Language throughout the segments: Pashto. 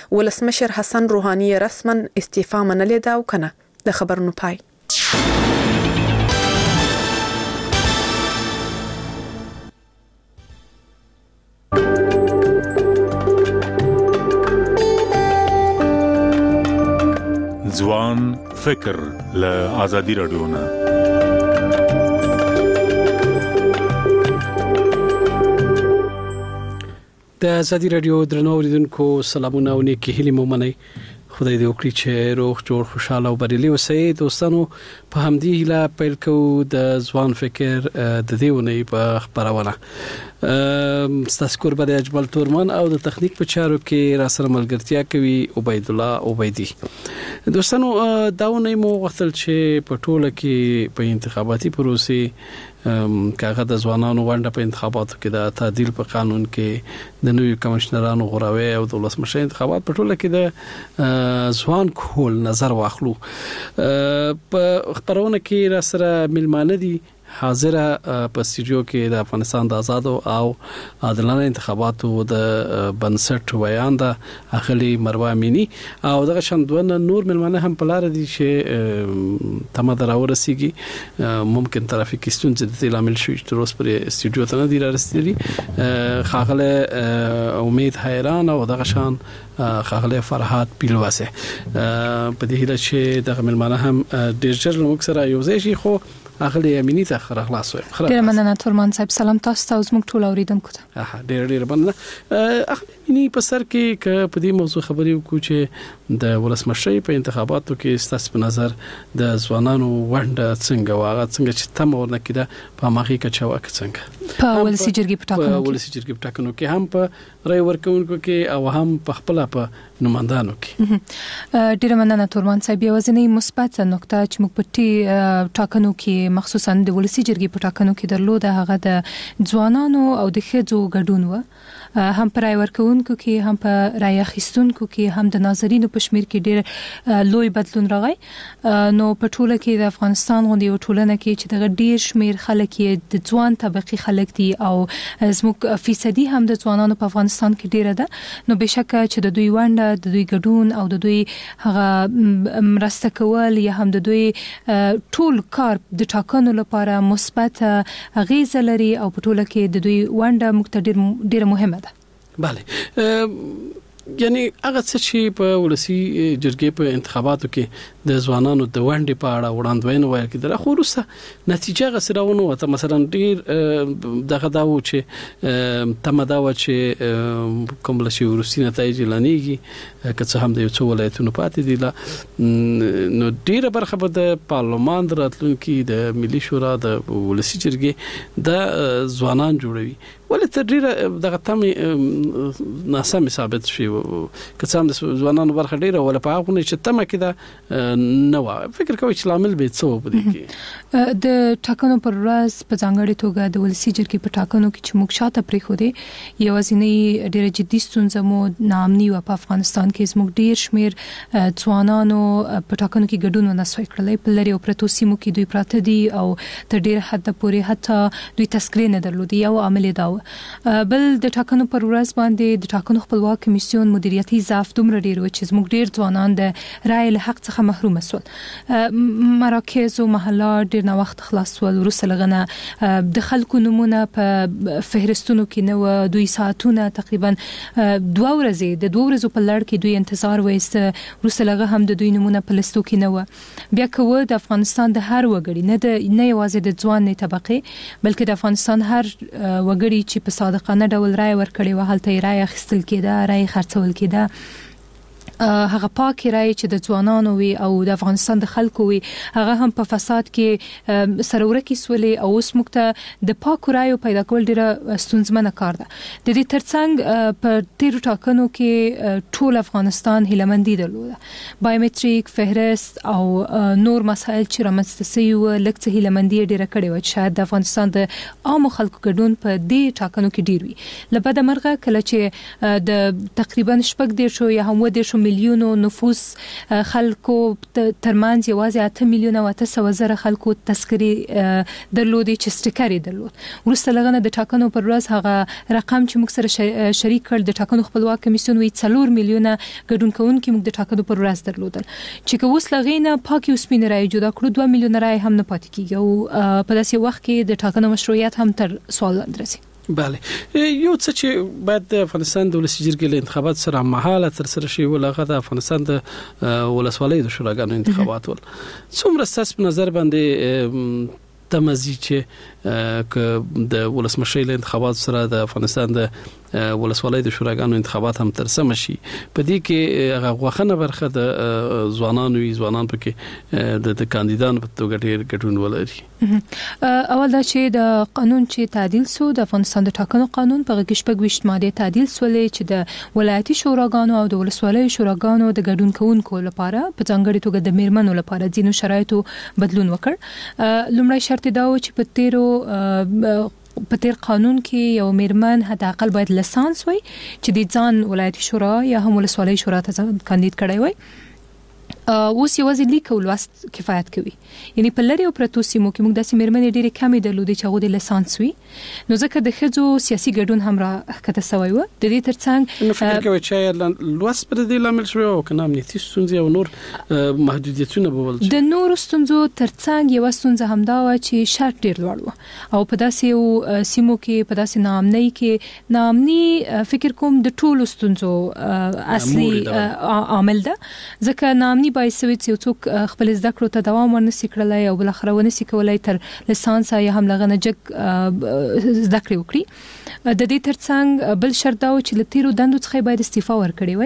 ولسمشر حسن روحاني رسما استعفا منلې ده او کنه. د خبرونو پای. ځوان فکر له آزادي رادیو نه. د آزادي رادیو درنو اوریدونکو سلامونه او نیکی هیله مو منئ. خدای دې وکړي چې روغ جوړ خوشاله او بریالي اوسئ. دوستانو په همدې هیله پیل کوو د ځوان فکر د دې ونې په خبرونه. ستاسو قربان اجمل تورمان او د تخنیک په چارو کې را سره ملګرتیا کوي عبید الله عبیدی. دوستانو داونه مو غوښتل چې په ټوله کې په انتخاباتي پروسې کاغه د ځوانانو ونده په انتخاباتو کې د تعدیل په قانون کې د نویو کمشنرانو غوراوي او د ولسمشر انتخابات په ټوله کې د ځوان کول نظر واخلو. په خبرونه کې را سره ملمانه دي حاضره په استودیو کې د افغانستان د آزاد او عادلانه انتخاباتو د بنسټ ویانده اخلي مروه امینی او دغه شندونه نور ملمانه هم په لار دي چې تمه دراورسيږي. ممکن ترافیکي ستونزې د عامل شوي چې تر اوسه پر استودیو ته نه دي رسیدلي. خاغله امید حیران او دغه شان خاغله فرحات پیلواسه په دې هیله چې دغه ملمانه هم ډیر ژر موږ سره یوځای شي. خو اخلي امینی ته خلاص وي. ډیر مننه تورمان صاحب. سلام تاسو ته زموږ ټول اوریدونکو ته. ډیر مننه. اخلي امینی په سر کې په دې موضوع خبرې وکړو چې د ولسمشر په انتخاباتو کې ستاسو په نظر د ځوانانو ونده څنګه واغه څنګه چې تم ورنه کېده په ماخي کچاوه څنګه په ولسی جرګې په ټاکنو کې هم په رای ورکونکو کې او هم په خپل په نمائندانو کې. ډیر مننه تورمان صاحب. یوازینی مثبت نقطه چې موږ په ټاکنو کې مخصوصا د ولسی جرګې په ټاکنو کې درلوده هغه د ځوانانو او د ښځو ګډون و. هم پر رای ورکونکو کې هم په رای اخیستونکو کې هم د ناظرینو په شمیر کې ډیر لوی بدلون راغی. نو په ټوله کې د افغانستان غونډې او ټولنه کې چې د ډیر شمیر خلک د ځوان طبقه خلک دي او زموږ فیصدي هم د ځوانانو په افغانستان کې ډیره ده. نو بشکه چې د دوی ونده د دوی ګډون او د دوی هغه مرسته کول یا هم د دوی ټول کار د ټاکنو لپاره مثبت غیزه لري او په ټوله کې د دوی ونده ډیره مهمه ده. بله یعنی هغه څه چې په ولسی جرګې په انتخاباتو کې د ځوانانو د ونډې په اړه وړاندوینه وایي کېدل خو وروسته نتیجه غسراونه وته. مثلا ډیر دغه داو چې تمدا و چې کوم لشي ورسي نتایج لانیږي که څه هم د یو څو ولایتونو پاتې دي. نو ډیره برخه به د پارلمان دراتلونکو د ملي شورا د ولسی جرګې د ځوانان جوړوي. ولې تر ډیره دغه تم ناسم ثابت شي که څه هم د ځوانانو برخه ډیره ولا په هغه چې تم کېده نو فکر کوي چې لامل به څه وبدي کې د ټاکنو پر ورځ په ځانګړي توګه د ولسی جرګې په ټاکنو کې چې موږ شاته پرې خو دي یوازینی ډیره جدي ستونزه مو نامني و په افغانستان کې زموږ ډیر شمیر ځوانانو په ټاکنو کې ګډون ونه سوي کړلې. په لري او پروتو سیمو کې دوی پراته دي او تر ډیر حد پورې حتی دوی تذکرې نه درلودي. یو عامل دا بل د ټاکنو پر ورځ باندې د ټاکنو خپلواک کمیسیون مدیریتي ضعف دومره ډیر و چې زموږ ډیر ځوانان د رای له حق څخه محروم شول. مراکز او محلات ډیر نه وخت خلاص ول. وروسته لغنه د خلکو نمونه په فهرستونو کې نو دوی ساعتونه تقریبا 2 ورځې د 2 ورځو په لړ کې دوی انتظار وایست. وروسته لغه هم د دوی نمونه په لستو کې نو بیا کوه د افغانستان د هر وګړي نه یوازې د ځوان طبقه بلکې د افغانستان هر وګړي چې په صادقانه ډول رای ورکړي و هلته رای اخیستل کېده رای خرڅول کېده. هغه پاکي رای چې د ځوانانو وي او د افغانستان د خلکو وي هغه هم په فساد کې سرورکی سولې او اوس مکته د پاکو رایو پیدا کول ډیره ستونزمنه کار ده. د دې ترڅنګ په تیر ټاکنو کې ټول افغانستان هیلمندي درلوده. بایومټریک فهرست او نور مسایل چې رامنځته شوي و لکه هیلمندي ډیره کړې و چې شاید د افغانستان د عام خلکو ګډون په دې ټاکنو کې ډیر وي. لبد مرغه کله چې د تقریبا 14 یا هم 10 میلیونو نفوس خلکو ترمنځ یوازې 8 میلیونه او 800,000 خلکو تذکرې درلودي چې سټیکر درلود. ورسته لغنه د ټاکنو پر ورځ هغه رقم چې موږ سره شریک کړ د ټاکنو خپلواک کمیسیون وی 4 میلیونه ګډون کوونکي موږ د ټاکنو پر ورځ درلودل چې که اوس لغینه پاکي اوسپین رای جوړ کړو 2 میلیونه رای هم نه پاتې کیږي او په داسې وخت کې د ټاکنو مشروعیت هم تر سوال درسي. بله یو څه چې بعد د افغانستان د ولسي جرګې له انتخابات سره مهاله تر سره شي ولغه د افغانستان د ولسوالۍ د شوراګانو انتخابات ول څومره ستاسو په نظر باندې تمزي چې د ولسمشي له انتخابات سره د افغانستان د ولسوالۍ د شوراګانو انتخابات هم تر سم شي په دې کې هغه غوښنه برخه د ځوانان پکې د کاندیدانو په توګه ډېر ګډون ولري. اول دا چې د قانون چې تعدیل سو د افغانستان د ټاکنو قانون په کې شپږ ماده تعدیل سولې چې د ولایتي شوراګانو او د ولسوالۍ شوراګانو د ګډون کوونکو لپاره په ځانګړي توګه د میرمنو لپاره ځینو شرایطو بدلون وکړ. لومړی شرط دا و چې په تیر قانون کې یو میرمن حتی اقل باید لسانس وي چې د ځان ولایتي شورا یا هم ولسوالۍ شورا ته کاندید کړی وي. اوس یوازې لیک او لوست کفایت کوي. یعنی په لری او پرتو سیمو کې موږ داسې میرمنې ډېرې کمې درلودې چې هغه د لسانس وي نو ځکه د ښځو سیاسي ګډون هم را کته سوی و. د دې ترڅنګ فکر کوي چې لوست پر دې لامل شوی او کنه امنیتي ستونزې او نور محدودیتونه بول د نور ستونزو ترڅنګ یو ستونزه هم دا و چې شرط ډېر لوړ و او په داسې سیمو کې په داسې نامنۍ کې نامني فکر کوم د ټولو ستونزو اصلي عامل ده ځکه نامني باعثوي چې څوک خپل زده کړو ته دوام ورنسي کړلای او بل اخر ونسي کولای تر لسانس یا هم لغنه جګ زده کړې وکړي. د دې ترڅنګ بل شرط دا و چې لتیرو دندو څخه باید استعفا ورکړي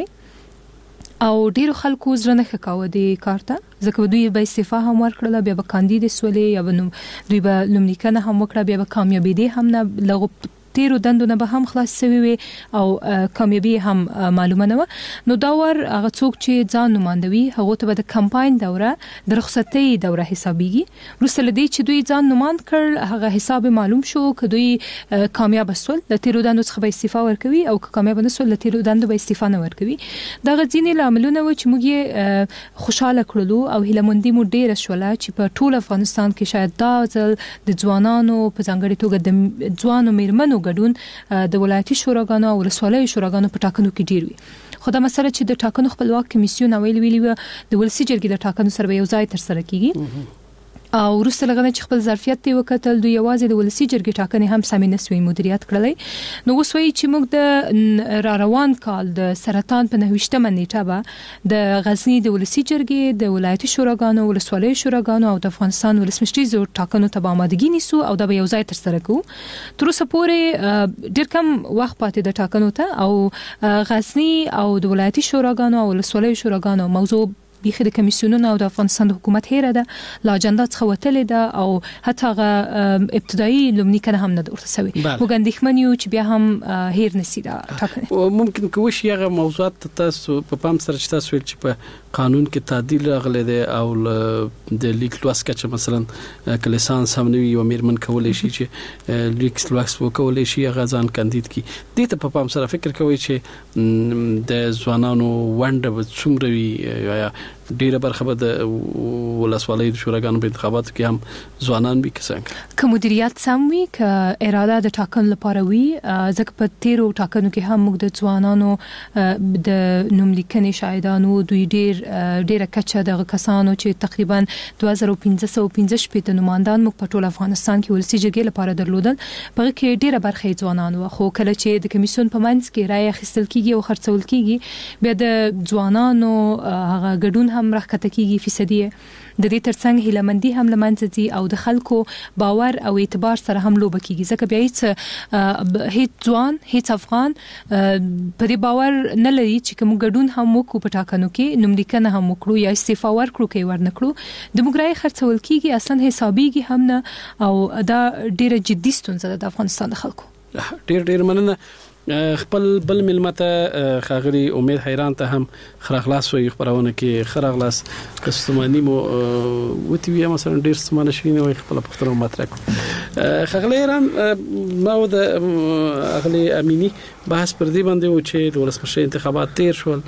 وي او ډیرو خلکو زړه نه ښکاوه د کار ته ځکه دوی به استعفا هم ورکړله بیا به کاندید سولې یا دوی به لومړیکنه هم وکړه بیا به کامیابی دي هم نه لغو تیرو دندونه به هم خلاص شوی وي او کامیابی هم معلومه نه و. نو دا ور هغه څوک چې ځان نمائندوي هغه ته د کمپاین دوره د رخصتۍ دوره حسابيږي. وروسته لدی چې دوی ځان نمائند کړ هغه حساب معلوم شو ک دوی کامیاب شول د تیرو دندو څخه به استعفا ورکوي او ک کامیاب نه شول د تیرو دندو به استعفا نه ورکوي. دا غځینې لاملونه و چې موږ خوشاله کړلو او هیلمندي مو ډیره شوله چې په ټول افغانستان کې شاید دا ځل د ځوانانو په ځانګړي توګه د ځوانو میرمنو ګډون د ولایتي شوراګانو او ولسوالۍ شوراګانو په ټاکنو کې ډیر وي. خو دا مسله چې د ټاکنو خپلواک کمیسیون ویلي د ولسي جرګې د ټاکنو سره یو ځای تر سره کیږي او وروسته لغنه چې خپل ظرفیت دی وکتل دوی یوازې د ولسي جرګې ټاکنې هم سمې نسوي مدیریت کړلای. نو اوس وایي چې موږ د روان کال د سرطان په 9مه نیټه به د غزنی د ولسي جرګې د ولایتي شوراګانو ولسوالۍ شوراګانو او د افغانستان ولسمشریزو ټاکنو ته آمادګي نیسو او دا به یو ځای تر سره کوو. تر اوسه پورې ډېر کم وخت پاتې د ټاکنو ته او غزنی او د ولایتي شوراګانو او ولسوالۍ شوراګانو موضوع بیخي د کمیسیونونو او د افغانستان د حکومت هیره ده لا اجنډا څخه وتلې ده او حتی ابتدایي لومړنیکنه هم نه ورته سوي موږ اندېښمن یو چې بیا هم هیر نسی دا ټاکنه ممکن کوي چې هغه موضوعات تاسو په پام سره چې تاسو ویل چې په قانون کې تعدیل راغلی دی او د لیک لوست کچه مثلا کلیسانس هم نوي یو میرمن کولای شي چې لیک لوست وکولای شي هغه ځان کاندید کی دې ته په پام سره فکر کوي چې د ځوانانو ونده څومره وي یا ډیره برخه به د ولسوالۍ د شوراګانو په انتخاباتو کې هم ځوانان به څنګه که مدیریت سم وي که اراده د ټاکنو لپاره وي ځکه په تیرو ټاکنو کې هم موږ د ځوانانو د نوملیکنې شاهدانو دوی ډیره کچه د کسانو چې تقریبا 2515 نمائندان موږ په ټول افغانستان کې ولسي جرګې لپاره درلودل په کې ډیره برخه ځوانانو خو کله چې د کمیسیون په منځ کې رائے اخیستل کیږي او خرڅول کیږي بیا د ځوانانو هغه ګډون هم راکته کیږي فیصدي د دې ترڅنګ هیلمندي هم لمنځه دي او د خلکو باور او اعتبار سره هم لوب کیږي ځکه بیا هیڅ ځوان هیڅ افغان په دې باور نه لري چې کوم ګډون هم وکړو په ټاکنو کې نوملیکنه هم وکړو یا استعفا ورکړو کې ورنکړو د موږ رای خرڅول کیږي اصلا حسابيږي هم نه او دا ډیره جدي ستونزه ده د افغانستان د خلکو. ډیر مننه خپل بل ملمته خاغلی امید حیران ته هم خراغلاس وي خبرونه کې خراغلاس کستمانی مو وتی وی مثلا ډیر ستمانه شوی نه خپل پختنه مطرح خاغلی ایران ما د اغلی امینی بحث پر دې باندې و چې د ولسمشر انتخابات تیر شول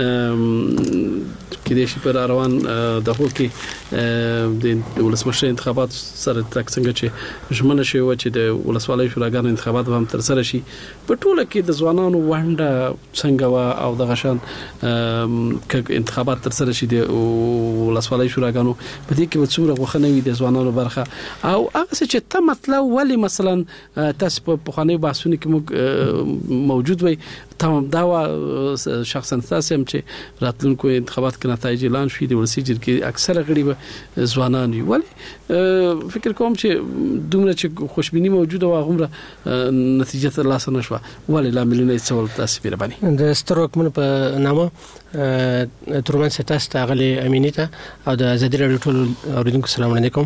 کې د شي پر روان د هوکي د ولسمشر انتخابات سره تک څنګه چې ژمنه شوی و چې د ولسوالۍ شوراګانو انتخابات هم تر سره شي په ټوله کې د ځوانانو ونده څنګه وا او د غشان ک انتخابات تر سره شي د ولسوالۍ شوراګانو په دې کې وڅوره غوښنوي د ځوانانو برخه او هغه چې ته مطلب ولی مثلا تاسو په خواني باسونه کې موجود وي تمام دا شخصا تاسو هم چې راتلونکو انتخابات کې نتایج اعلان شي د ولسی جرګې اکثره غړي به ځوانان وي ولی فکر کوم چې دومره چې خوشبيني موجوده و غومره نتیجه تر لاسه نشوه ولی لاملونه څول تاسو پیره باندې د ستروک من په نامه ترمن ستاسو غلي امینیته او د ازادي رادیو ټول اوریدونکو السلام علیکم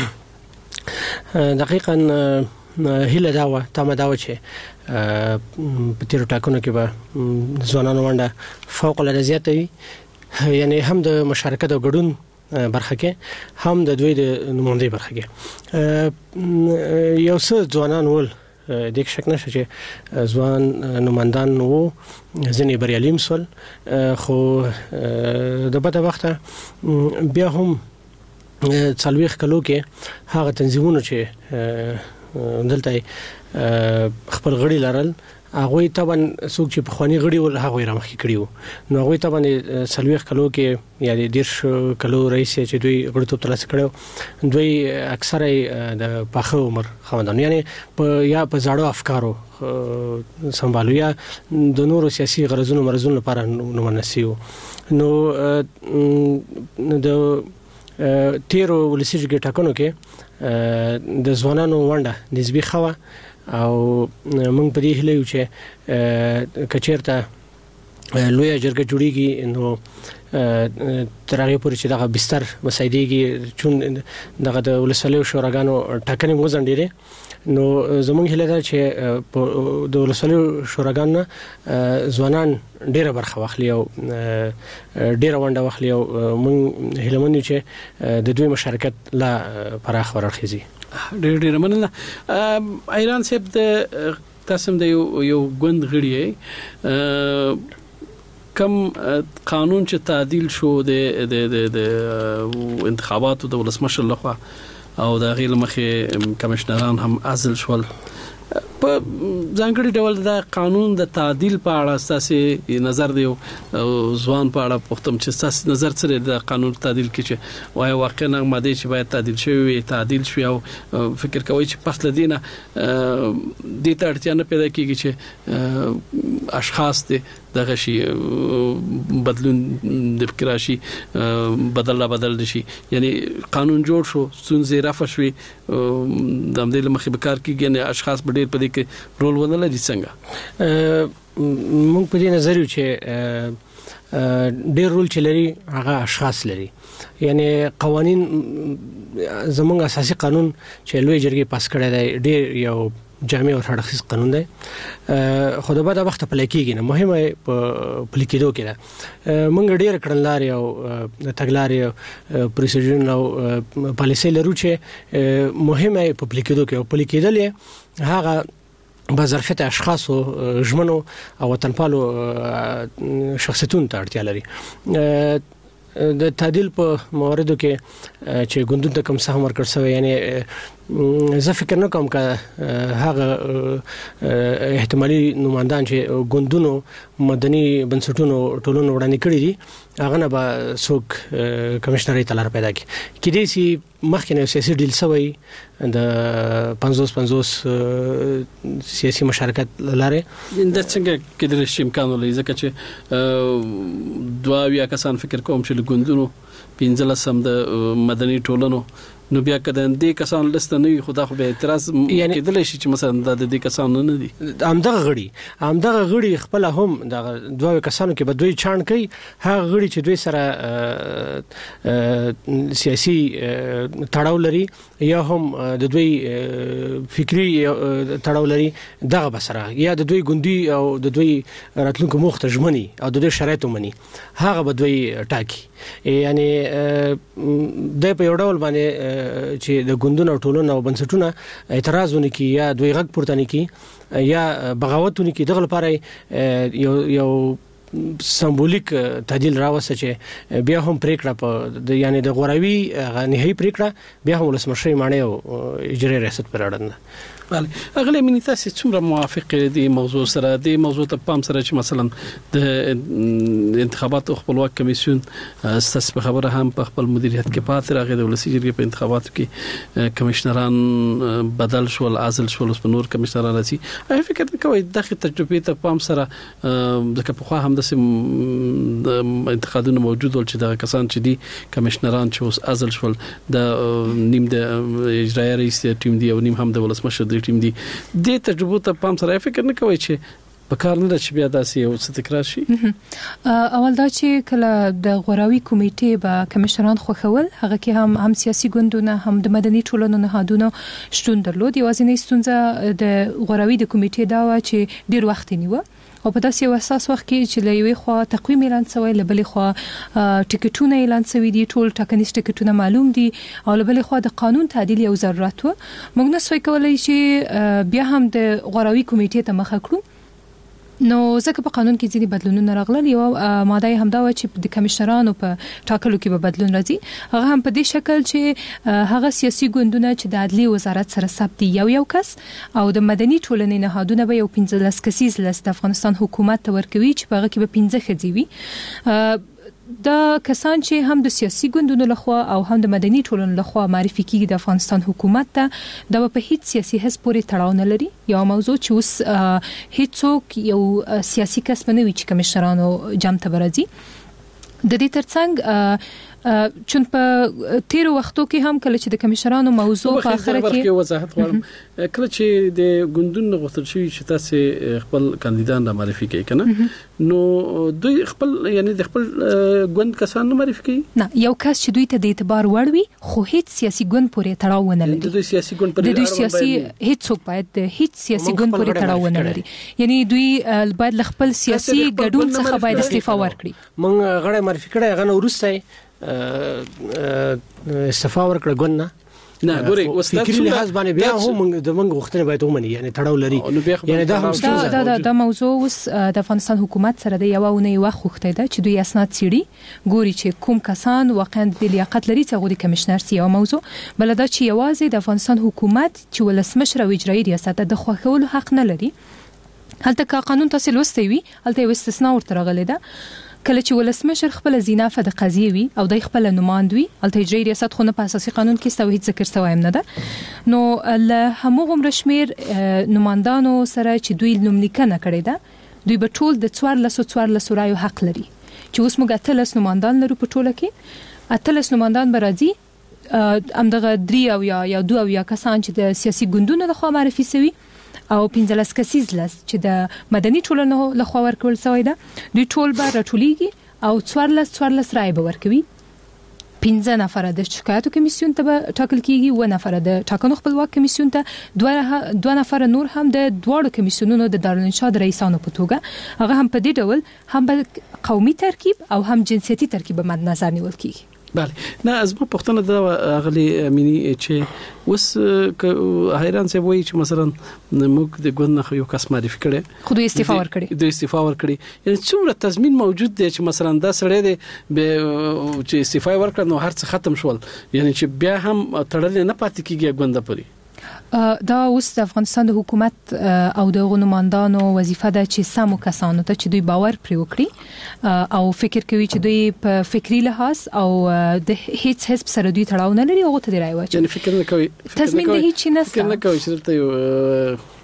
دقیقاً هله داوه تمه داوه چې په تیر ټاکنو کې به ځوانانو ونده فوق العاده زیات وي یعنی هم د مشارکت او ګډون برخه کې هم د دوی د نمائندګۍ برخه کې یو څه ځوانان ول د شک نشه چې ځوان نمائندان وو ځنې بریالیم سول خو د بده وخته بیا هم څلويخ کلو کې هغه تنظیمونه چې دلته خپل غړي لرل هغه طبعا څوک چې په خواني غړي ول هغه رامخې کړیو نو هغه طبعا څلويخ کلو کې یا د 10 کلو رئیس چې دوی غړي ته تلاش کړو دوی اکثره د پاخه عمر خوندان یعنی په زړو افکارو سمبالو یا د نورو سیاسي غرضونو مرزونو لپاره نو منسیو نو د تیرو ولسی جرګې ټاکنو کې د ځوانانو ونده نسبی خوا او موږ په دې هیله یو چې کچیرته لوی جرګه جوړیږي نو تر هغه پورې چې دغه بستر مسایدېږي چون دغه د ولسوالۍ شوراګانو ټاکنې موزندېره نو زموږ هیله ده چې د ولسوالۍ شوراګانو ځوانان ډیره برخه واخلي او ډیره ونده واخلي او موږ هیله مند یو چې د دوی مشارکت لا پراخ ورخیزي ډیره مننه ایران صاحب د تاسو د یو ګوند غړي کم قانون چې تعدیل شو د انتخاباتو د ولسمشر لخوا او د غیر مخه کمشنران هم عزل شول په ځانګړي ډول د قانون د تعدیل په اړه اساسي نظر دی ځوان په اړه پختم چې اساسي نظر سره د قانون تعدیل کې چې وای واقعا ماده چې باید تعدیل شوی تعدیل شوی او فکر کوي چې پس لدینه د ترتیب نه پیدا کیږي چې اشخاص دي دغه شي بدلون د فکر شي بدل شي یعنی قانون جوړ شو څنګه رافع شوی د امدل مخې بکار کیږي نه اشخاص ډېر په دې کې رول ولري څنګه موږ په دې نظر یو چې ډېر رول چلري هغه اشخاص لري یعنی قوانين زموږ اساسي قانون چې لوی جرګې پاس کړی دی ډېر یو جامع او هرخص قانون دی خو د بعد وخت په لکېږي نه مهمه په پلیکېدو کې ده موږ ډېر کړنلاري او تګلاري پروسیجر او پالیسي لرو چې مهمه په پلیکېدو کې او پلیکېدل هغه بظرفیت اشخاص او ژمنو او وطنپالو شخصیتونو ته اړتیا لري د تعدیل په مواردو کې چې ګوندونو ته کوم سهم ورکړ شوی یعنی زه فکر نه کوم چې هغه احتمالي نمائندان چې ګوندونو مدني بنسټونو ټولونو وړاندې کړی دي هغه نه به څوک کمشنري تلار پیدا کړي کله چې مخکنه سیاسي ډیل شوی د 50 سیاسي مشارکت لاره د څنګه کې د امکان ولې ځکه چې دوا یا کسان فکر کوم چې ګوندونو 15 د مدني ټولنو نو بیا کده دې کسان لسته نه خدا خو به اعتراض کېدل شي چې مثلا د دې کسان نه دي همدغه غړي خپل هم د دوه کسانو کې به دوی چاڼ کوي هغه غړي چې دوی سره سیاسي تړاو لري یا هم د دوی فکری تړاو لري دغه بسره یا د دوی ګوندي او د دوی راتلونکو مخته ژمني او د دوی شرایط ومني هغه به دوی ټاکي یعنی د په یو ډول باندې چې د ګوندونو ټولنو او بنسټونو اعتراض ونکي یا دوی غږ پورته نکي یا بغاوت ونکي دغه لپاره یو سمبولیک تعدیل راوسته چې بیا هم پریکړه په یعنی د غوراوي نهایی پریکړه بیا هم ولسمشر معنی او اجرایي ریاست پر اړه بله اغلی منی تاسو څومره موافق دي موضوع سره د موضوع ته پام سره چې مثلا د انتخاباتو خپلواک کمیسیون ستاسو په خبره هم په خپل مدیریت کې پاتې راغی د ولسی جرګې په انتخاباتو کې کمشنران بدل شول عزل شول په نور کمشنران راځي فکر کوي دغه تجربه ته پام سره د کپخوا هم د انتخابونو موجود ول چې د کسان چې دي کمشنران چې اوس عزل شول د نیم د اجرایي رئیس ټیم دی او نیم هم د ولسمشر ټیم دی د تجربه ته پام سره فکر نه کوي چې په کار نه چې بیا داسې یو څه تکرار شي اول دا چې کله د غوراوي کمیټې به کمشنران خوښول هغه کې هم سیاسي ګوندونه هم د مدني ټولنو نهادونو شتون درلود یوازینی ستونزه د غوراوي د کمیټې دا و چې ډیر وخت نیو او په داسې اساس وخت کې چې له یوې خوا تقویم اعلان شوی له بلې خوا ټیکټونه اعلان شوی دي ټول ټاکنیز ټیکټونه معلوم دي او له بلې خوا د قانون تعدیل یو ضرورت و موږ نه سوي کولای چې بیا هم د غوراوي کمیټې ته مخه کړو نو ځکه په قانون کې ځینې بدلونونه راغلل یو ماده همدا و چې د کمشنرانو په ټاکلو کې به بدلون راځي هغه هم په دې شکل چې هغه سیاسي ګوندونه چې د عدلي وزارت سره ثبت دي یو کس او د مدني ټولنې نهادونه به یو 15 کسیز لست افغانستان حکومت ته ورکوي چې په هغه کې به 15 ښځې وي دا کسان چې هم د سیاسي ګوندونو لخوا او هم د مدني ټولنو لخوا معرفي کیږي د افغانستان حکومت ته دا په هیڅ سیاسي حزب پورې تړاو نه لري یو موضوع چې اوس هیڅوک یو سیاسي کس نه وي چې کمشنرانو جام ته راځي د دې ترڅنګ چون په تیر وختو کې هم کله چې د کمشنرانو موضوع په اخر کې وضاحت غواړم کله چې د ګوندونو غوښتل شوی چې تاسو خپل کاندیدان را معرفي کړئ کنه نو دوی خپل یعنی د خپل ګوند کسان معرفي کوي نه یو کس چې دوی ته د اعتبار وړ وي خو هیڅ سیاسي ګوند پورې تړاو نه لري د دوی سیاسي ګوند پورې د دوی سیاسي هیڅوک باید د هیڅ سیاسي ګوند پورې تړاو نه لري یعنی دوی باید خپل سیاسي ګډون څخه باید استعفا ورکړي مونږ غړي معرفي کړي هغه ورسته استعفا ورکړه ګوند نه ګوري فکری لحاظ باندې بیا هم د منګ غوښتنه باید ومني یعنی تړاو لري یعنی دا هم دا موضوع اوس د افغانستان حکومت سره د یو ونې وخت وخته ده چې دوی اسناد څېړي ګوري چې کوم کسان واقعا د لیاقت لري چې غوډي کمشنر سي او موضوع بل دا چې یوازې د افغانستان حکومت چې ولسمشر او اجرایي ریاست د خوښولو حق نه لري هلته کا قانون تاسو لوستي وي هلته یو استثناء ورته راغلی ده کله چې ولسمشر خپل زینافه د قضیه وي او د خپل نمائند وي الته اجرایي ریاست خو نه په اساسي قانون کې ستو هیڅ ذکر شوی نه ده نو له همغه رشمیر نمائندانو سره چې دوی نوملیکنه کړې ده دوی به ټول د 14 رایو حق لري چې اوس موږ اتلس نمائندان لرو په ټوله کې اتلس نمائندان به راځي همدغه 3 او یا 2 او یا کسان چې د سیاسي ګوندونو لخوا معرفي شوي او 15 کسیز لست چې د مدني ټولنو لخوا ورکول شوی ده دوی ټول به راټولېږي او 14 رای به ورکوي 15 نفر د شکایتو کمیسیون ته به ټاکل کیږي و نفر د ټاکنو خپلواک کمیسیون ته 2 نفر نور هم د دواړو کمیسیونونو د دارالانشا د رئیسانو په توګه هغه هم په دې ډول هم به قومي ترکیب او هم جنسیتي ترکیب مد نظر نیول کیږي بله نه از ما پښتنه دا غلي امینی چې وس حیران څه وایي چې مثلا موږ د ګوند نه یو کس معرفي کړي خو دوی استعفا ورکړي یعنی څومره تضمین موجود دی چې مثلا دا سړی دی چې استعفا ورکړ نو هر څه ختم شول یعنی چې بیا هم تړل نه پاتې کیږي ګوند پورې دا اوس د افغانستان د حکومت او د غنماندانو وظیفه ده چې سمو کسانو ته چې دوی باور پرې وکړي او فکر کوي چې دوی په فکری لحاظ او د هیڅ حزب سره دوی تړاو نه لري او ته دی راوچ یعنی فکر نه کوي تضمین د هیڅ نه فکر نه کوي چې درته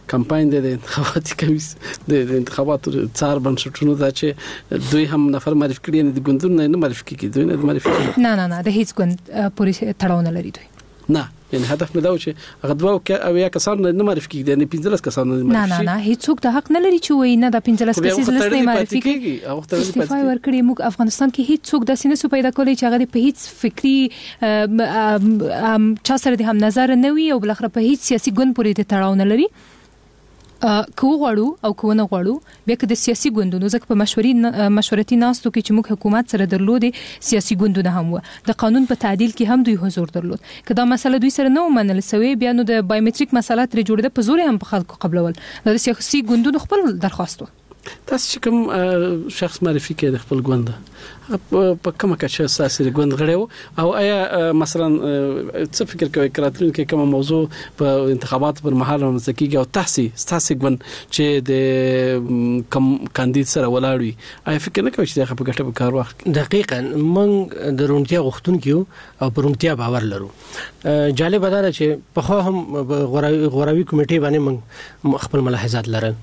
کمپاین د انتخاباتي کمیسیون د انتخاباتو څار بنسټونو دا چې دوی هم نفر معرفي کړي نه د ګوندونو نه معرفي کړي دوی نه معرفي کړي نه د هیڅ ګوند پورې تړاو نه لري دوی نه یعنی هدف مې دا و چې هغه دوه او یا کسان نه معرفي کیږي یعنی 15 کسان نه معرفي نه هیڅوک د حق نه لري چې وای نه د 15 کسیز لست نه معرفي کیږي استعفا ورکړي موږ افغانستان کې هیڅوک د سینې سو پیدا کولی چې هغه په هیڅ فکری چا سره د هم نظر نه وي او بل اخر په هیڅ سیاسي ګوند پورې تړاو نه لري کو غواړو او کو نه غواړو بیا که د سیاسي ګوندونو ځکه په مشورتي ناستو کې چې موږ حکومت سره درلودې سیاسي ګوندونه هم و د قانون په تعدیل کې هم دوی حضور درلود کدا مسله دوی سره نو منل سوی بیا نو د بایومټریک مسله تر جوړه په زور هم په خلکو قبلول د سیاسي ګوندونو خپل درخواست تاسو چې کوم شخص معرفي کړي د خپل ګوند په کومه کچه اساسي ګوند غړیو او آیا مثلا څه فکر کوي کراتلون کې کومه موضوع په انتخابات پر مهال رامنځته او تاسو ګوند چې د کم کاندید سره ولاړوي آیا فکر نه کوي چې هغه په ګټه به کار واخلي دقیقاً موږ د رونتیا غوښتونکو او پر رونتیا باور لرو جالب دا چې په خو هم غوراوي کمیټې باندې موږ خپل ملاحظات لرل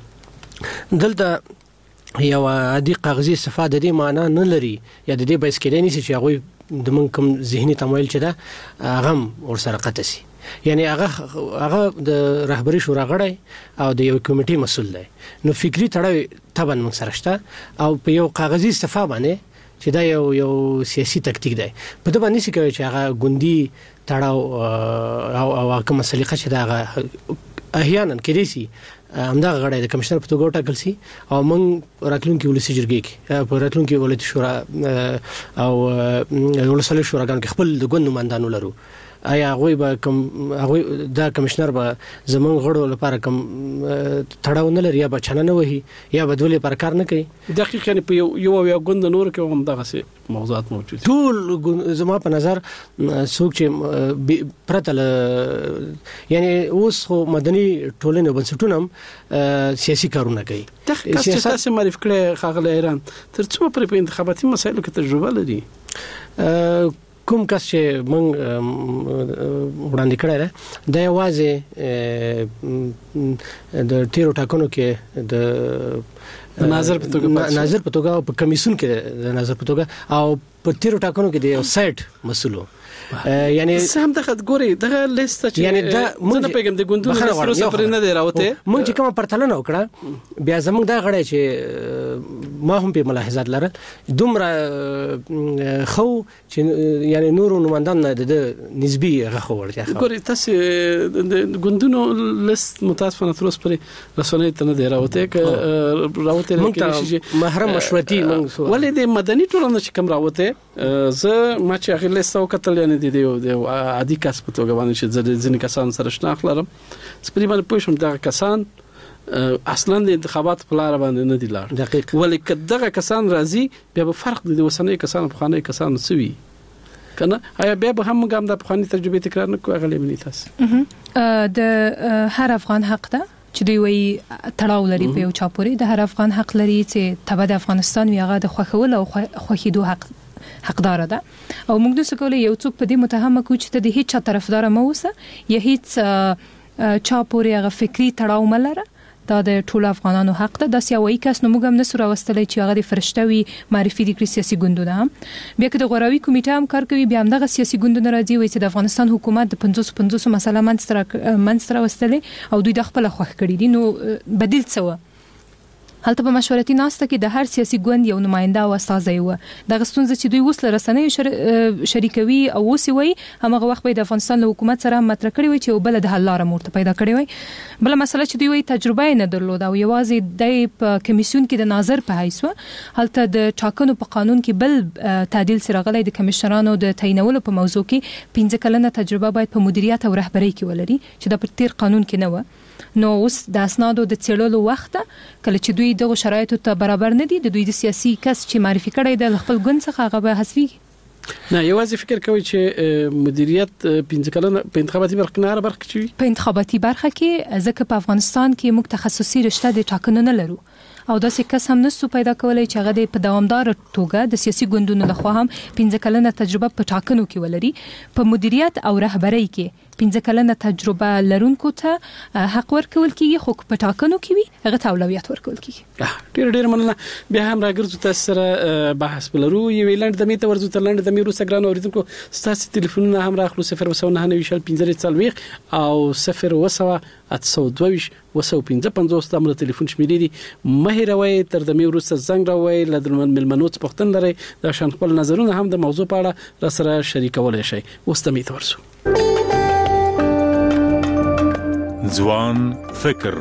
دلته یو عادي کاغذي استفاده دي معنی نه لري یا د دې بایسکلې نشي چې هغه د من کوم ذهني تمایل چې دا هغه ور سره قطع شي یعنی هغه د رهبری شورا غړی او د یو کمیټې مسول دی نو فکری تړاو تبن من سره شته او په یو کاغذي استفاده باندې چې دا یو سیاسي تکتیک دی په دې باندې چې هغه ګوندي تړاو او کوم سلیقه چې دا احیانا کې دي همدا غړی د کمشنر په توګه ټاکل سي او موږ راتلونکي ولسی جرګې کې په راتلونکي ولایت شورا او ولسمشر شوراګانو کې خپل د ګوند نمائندانو لرو آیا هغه به کوم هغه د کمشنر به زمون غړو لپاره کوم تړاو نه لري یا به چنه نه وهي یا به دولې پر کار نه کوي دقیق یعنی په یو ګوند نور کې هم دغه څه موضوعات موجود ټول زما په نظر څوک چې پرتل یعنی اوس خو مدني ټولنه بنسټونه سیاسي کارونه کوي سیاست معرفي کړي خاغله ایران تر څو پر انتخاباتي مسایلو کې تجربه لري کوم کس چې موږ وړاندې کړی دی د یوازې د تیرو ټاکنو کې د ناظر په توګه په کمیسیون کې د ناظر په توګه او په تیرو ټاکنو کې د یو سایت مسولو یعنی سم دغه ګوري دغه لیست چې یعنی دا موږ پیغام د ګوندونو سره سفر نه دی راوته موږ چې کومه پرتلنه وکړه بیا زموږ دا غړی چې ما هم په ملاحظات لرل دومره خو چې یعنی نورو نمائندان د نسبی غو ورته ګوري تاسو د ګوندونو لیست متاسفانه تر اوسه پرې رسنۍ ته نه دی راوته موږ محرم مشورتي موږ ولې د مدني ټولنه چې کوم راوته زه ما چې هغه لیست وکتل یعنی د عادي کس په توګه باندې چې ځینې کسان سره شناخت لرم سپری باندې پوښتم دا کسان اصلا د انتخابات په لار باندې نه دي لاړ دقیق ولې کداغه کسان راځي بیا به فرق د وسنۍ کسان په خانه کسان سوي کنه آیا بیا به هم ګام د خاني تجربه تکرار نه کوي غلې منی تاسو د هر افغان حق ده چې دوی وی تړاو لري په یو چاپوري د هر افغان حق لري چې تبع د افغانستان ویغه د خوخول او خوخیدو حقدار ده او موږ د سکولې یو څوک په دې متهم کو چې د هیڅ طرفدار مو وسه یا هیڅ چا پورې هغه فکری تړاو ملره دا د ټول افغانانو حق ده د سیاوي کس نو موږ هم نسو راوستلې چې هغه د فرشتوي معرفي د سیاسي ګوندونه بیا که د غوراوي کمیټه هم کار کوي بیا هم دغه سیاسي ګوندونه راځي وي چې د افغانستان حکومت د 550 مسله منځ راوستلې او دوی د خپل خوښ کړی دي نو بدیل څه هلته په مشورتي ناسته کې د هر سیاسي ګوند یو نماینده او استاد و د غستونځ چې دوی وسله رسنۍ شریکوي او وسوي هغه وخت به د افغانستان له حکومت سره مطرح کړی وي چې بل د حل لار مرته پیدا کړی وي بل مسله چې دوی تجربه نه درلود او یوازې د کمیسیون کې د ناظر په حیث هلته د ټاکنو په قانون کې بل تعدیل سره غلې د کمشنرانو د تعینولو په موضوع کې 15 کلنه تجربه باید په مدیریت او رهبری کې ولري چې د تیر قانون کې نه و نو اوس د اسنادو د څېړلو وخت کله چې دوی دغه شرایطو ته برابر نه دي د دوی د سیاسي کس چې معرفي کړی د خپل ګوند څخه هغه به حذفي نه یوازې فکر کوي چې مدیریت 15 کلنه په انتخاباتي برخه نه برخه چوي په انتخاباتي برخه کې ځکه په افغانستان کې موږ تخصصي رشته د ټاکنو نه لرو او داسې کس هم نسو پیدا کولای چې هغه په دوامدار توګه د سیاسي ګوندونو لخوا هم 15 کلنه تجربه په ټاکنو کې ولري. په مدیریت او رهبرۍ کې 15 کلنه تجربه لرونکو ته حق ورکول کیږي، خو په ټاکنو کې وي هغه ته اولویت ورکول کیږي. ډیر مننه. بیا هم راګرځو تاسو سره بحث بلرو. یو ویلاند د میته ورزو ترلاند د میرو سګران اوریدونکو ستاسو ټلیفونونه هم راخلو 0199015 او 01822 وسو15 تامل ټلیفون شمیرې دي. مهیروي تر د میرو سره زنګ راوي لدرمن ملمنوت پختن لري د شان خپل نظرونه هم د موضوع په اړه را سره شریکولای شي. وستمیت ورسو ځوان فکر.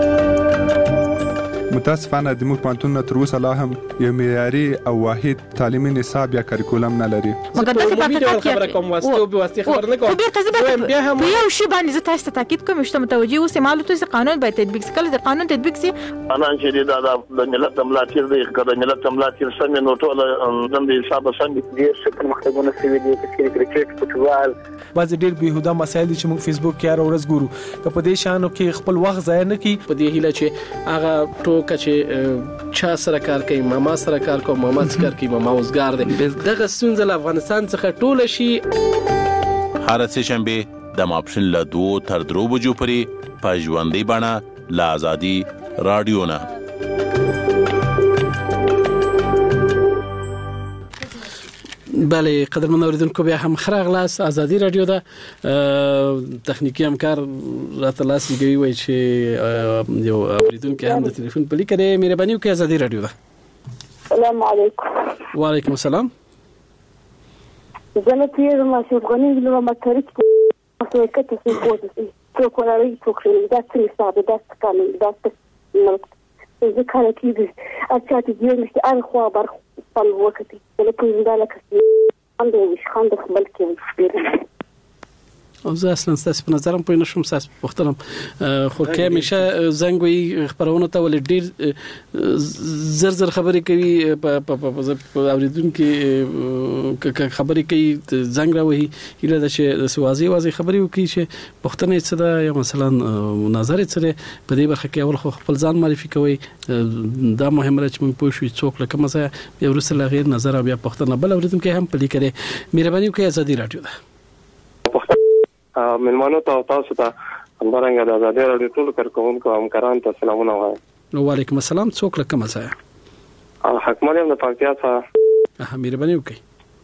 متاسفانه د موږ پانتون تر اوسه لا هم یو معیاري او واحد تعلیمي نصاب یا کریکولم نه لري. مګر دغه خبره کوم واسطه او به خبر نه کوم. بیا هم یو شی باندې زه تاسو ته تاکید کوم چې متوجي اوسئ معلومات چې قانون باید تطبیق کړي. د قانون تطبیق سي انا چې د ملت ملاتیر دی د ملت ملاتیر سم نو ټول د حساب سم دي چې مختګونه سوي دي چې کرکټ فوتبال بعض ډېر بهوده مسایل چې موږ فیسبوک کې هر ورځ ګورو که په دې شانو کې خپل وخت ضایع نه کړي. په دې هیله چې هغه ټوکه چې چا سره کار کوي ماما سره کار کوي ماما سره کار کوي ماما اوسګار دی دغه ستونزه له افغانستان څخه ټوله شي. هر سه شنبه د ماپښین له 2 تر 3 بجو پورې په ژوندۍ بڼه له آزادي رادیو نه. بله قدرمن اوریدونکو بیا هم خراغلاس آزادی رادیو ده. تخنیکی همکار راته لاس لګوي وای چې یو اوریدونکو هم د ټلیفون په لیکره مهرباني وکړئ. آزادی رادیو ده. السلام علیکم. وعلیکم السلام. زه پیژنم چې افغاني نو ماتریک څه کته څه کوځي څو کولای څوکړي دا څه حساب دا څه کالي دا څه نو زه کله کېږي اته دې چې ان خو بر خپل وخت له پوینده لکه اندو وشخند خپل کې او زه اصلا ستاسو په نظرم پوه نشم تاسو پوښتنم خو کې همیشه زنګوي خبرونه ته ول ډیر زر خبرې کوي په اوریدونکو خبرې کوي زنګ راوي هله د سوازي خبرې وکړي چې پوښتنه څه ده یا مثلا مناظره څه په دې برخه کې اول خپل ځان معرفي کوي. دا مهمه چې موږ پوه شو څوک لکه مزه بیا ورسره غیر نظر بیا پوښتنه بل اوریدونکو هم پلی کړي. مهرباني وکړئ. آزادي رادیو ده. ملمانو ته تاسو ته همدارنګه د آزادي رادیو ټول کارکونکو همکارانو ته سلامونه وایم. وعلیکم السلام. څوک لکه مزه حکمت د پاکستان څخه مهرباني وکړئ.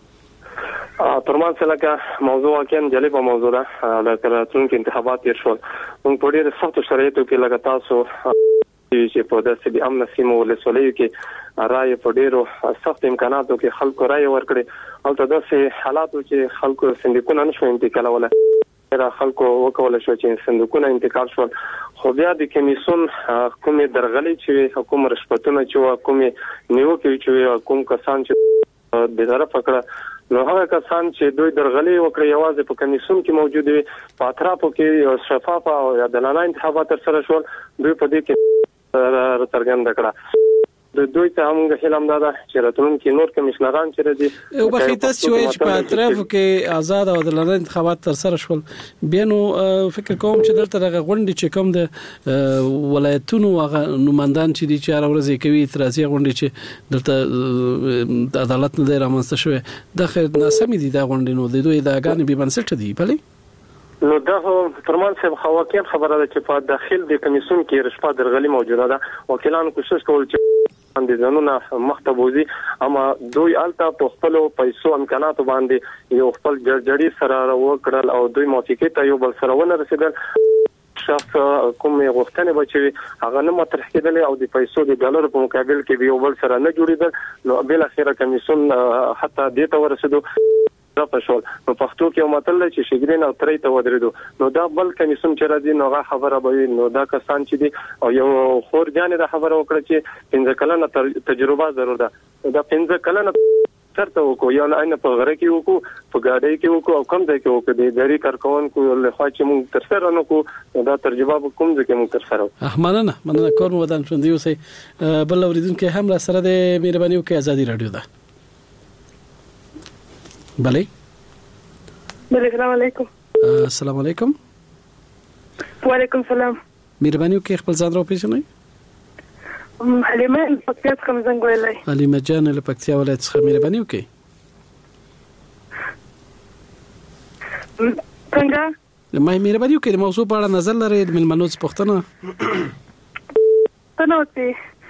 ترمان څه لکه موضوع واقعا جالبه موضوع ده. د راتلونکو انتخابات تیر شول موږ په ډېر سختو شرایطو کې لکه تاسو چې په داسې د امن سیمو ولسوالیو کې رائے په ډېرو سخت امکاناتو کې خلکو رائے ورکړي او داسې حالاتو چې خلکو صندوقونه نشو انتقالوله را خلکو وکول شو چې صندوقونه انتقال شول. خو بیا د کمیسون کومې درغلي چې حکومت رشوتونه چې کومې نیوکې چې کوم کسان چې د طرف کړه نو هغه کسان چې دوی درغلي وکړي یوازې په کمیسون کې موجود وي په اطرافو کې شفاف او عادلانه انتخابات تر سره شول. دوی په دې کې څرګنده کړه د دوی ته هم هیلم ده چې راتلونکي نور کمشنران چې دي او بخې تاسو چې په اطرافو کې آزاد او عادلانه انتخابات تر سره شول بیا نو فکر کوم چې دلته دغه غونډې چې کوم د ولایتونو نمائندان چې دي چې هر ورځ کوي اعتراضي غونډې چې دلته د عدالت نه رامنځته شوی د خیر ناسمي دي دا غونډې نو د دوی د اګانې به بنسټ دي بلې نو دا فرمان صاحب خواکین خبره ده چې په داخل د کمیسون کې رشوت درغلي موجوده ده. وکیلانو کوشش کول چې باندې ځانونه مختبوزي اما دوی الته په خپل پیسو امکاناتو باندې یو خپل جړجړی سره وکړل او دوی موافقه ته یو بل سره ونه رسیدل. شخص کوم غوښتنه بچي هغه نه مطرح کېدل او د پیسو د ډالر په مقابل کې یو بل سره نه جوړیدل. نو بل اخیره کمیسون حتی دې ته ورسېدو را پښول په پښتو کې متل چې شګرین او ترې ته ودرېدو. نو دا بل کمیسون چې راځي نو هغه خبره به نو دا کسان چې دي او یو خور ځان د خبره وکړه چې 15 کلنه تجربه ضرور ده. دا 15 کلنه ترته وکړو یا نه په غره کې وکړو په ګاډي کې وکړو او کوم ځای کې وکړو د اداري کارکونکو له خوا چې موږ تر سره نه کو دا تجربه کوم ځای کې موږ تر سره مننه کور مو ودان شوندي اوسئ. بل اوریدونکو هم را سره د مهرباني وکړئ. آزادي رادیو ده. بله السلام علیکم. السلام علیکم. وعلیکم السلام. مهرباني وکړئ خپل ځان را وپیژنئ. حلیمه پکتیا څخه زنګ ویلای. حلیمه جان له پکتیا ولایت څخه مهرباني وکړئ. څنګه؟ ما مهرباني وکړئ موضوع په اړه نظر لرئ ملمنو څخه پوښتنه تنوتي.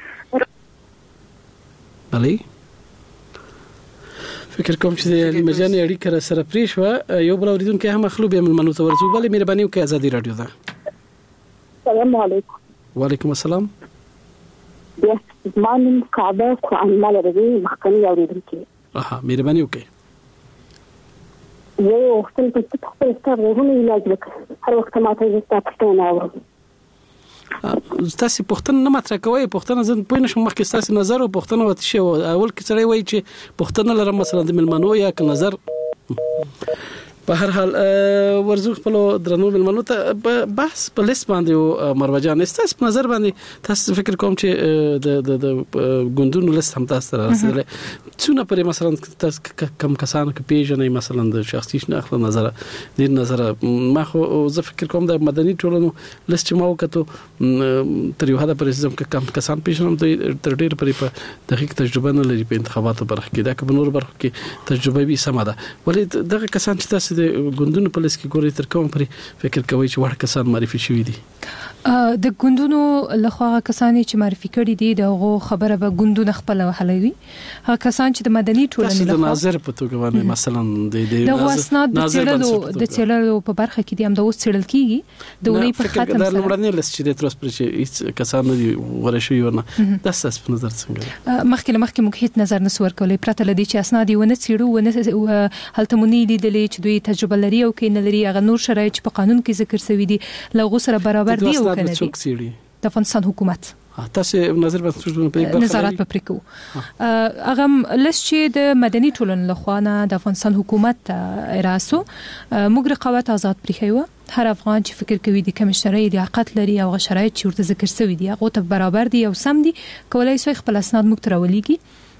علي فکر کوم چې حلیمه جان اړیکه را سره پرې شو. یو بل اوریدونکو هم مخلوب ملمنو ته ورسو. بل مهرباني وکړئ ازادي رادیو ده. السلام علیکم. وعلیکم السلام. بیا زمانم کعبه قرآن مال رضی مخکنی اوریدونکو. مهرباني وکړئ. زه خپل په خپل ستاسو علاج وکړم. هر وخت ماته تاسو نه اورم. تاسو پوښتنه نه مطرح کوئ. پوښتنه زه پوه نشم مخکې تاسو نظر او پوښتنه وته شی اول کې سره وایي چې پوښتنه لرم مثلا د ملمنو یا ک نظر. په هر حال ورزو خپل درنو ملمنو ته بحث په لیست باندې مروه جان تاسو په نظر باندې تاسو فکر کوم چې د ګوندونو لیست هم تاسو راځي څونه پرې مثلا تاسو کم کسانو کې پیژنې مثلا د شخصي شناخت نظر د نظر ما خو زه فکر کوم د مدني ټولنو لیست ما وکړو تر یو حد پرې زم کم کسان پیژنم تر ډیر پرې په دقیق تجربه نه لري په انتخاباتو برخه کې دا که نور برخه کې تجربه وي سم ده. ولې دغه کسان چې تاسو د ګوندونو په لیست کې ګوري تر کوم پرې فکر کوي چې وړ کسان معرفي شوي دي؟ د ګوندونو لخوا کسان چې معرفي کړي دي دغه خبره به ګوندونه خپل وحلوي. هغه کسان چې د مدني ټولنې لخوا د ناظر په توګه باندې مثلا د اسناد د چللو په برخه کې دي هم د اوس چلل کیږي د ونې په خاطر دا لومړنی لیست چې د تر اوسه پرې هیڅ کسان نه ورشي ورنه د اساس په نظر څنګه مخکې موږ هیڅ نظر نه سور کولای پرته لدی چې اسناد ونه چیرو ونه هلته مونږ لیدلې چې دوی تجربه لري او کین لري هغه نور شرایط په قانون کې ذکر شوی دي لغو سره برابر دي او کنه دي د افغانستان حکومت تاسو نظر په نظارت په پریکو هغه لست چې د مدني ټولنې لخوا نه د افغانستان حکومت راسو موږ رقابت آزاد پریخیو. هر افغان چې فکر کوي د کمشنري د حقیقت لري او شرایط چې ورته ذکر شوی دي هغه ته برابر دي او سم دي کولای شي خپل اسناد موږ ترولېږي.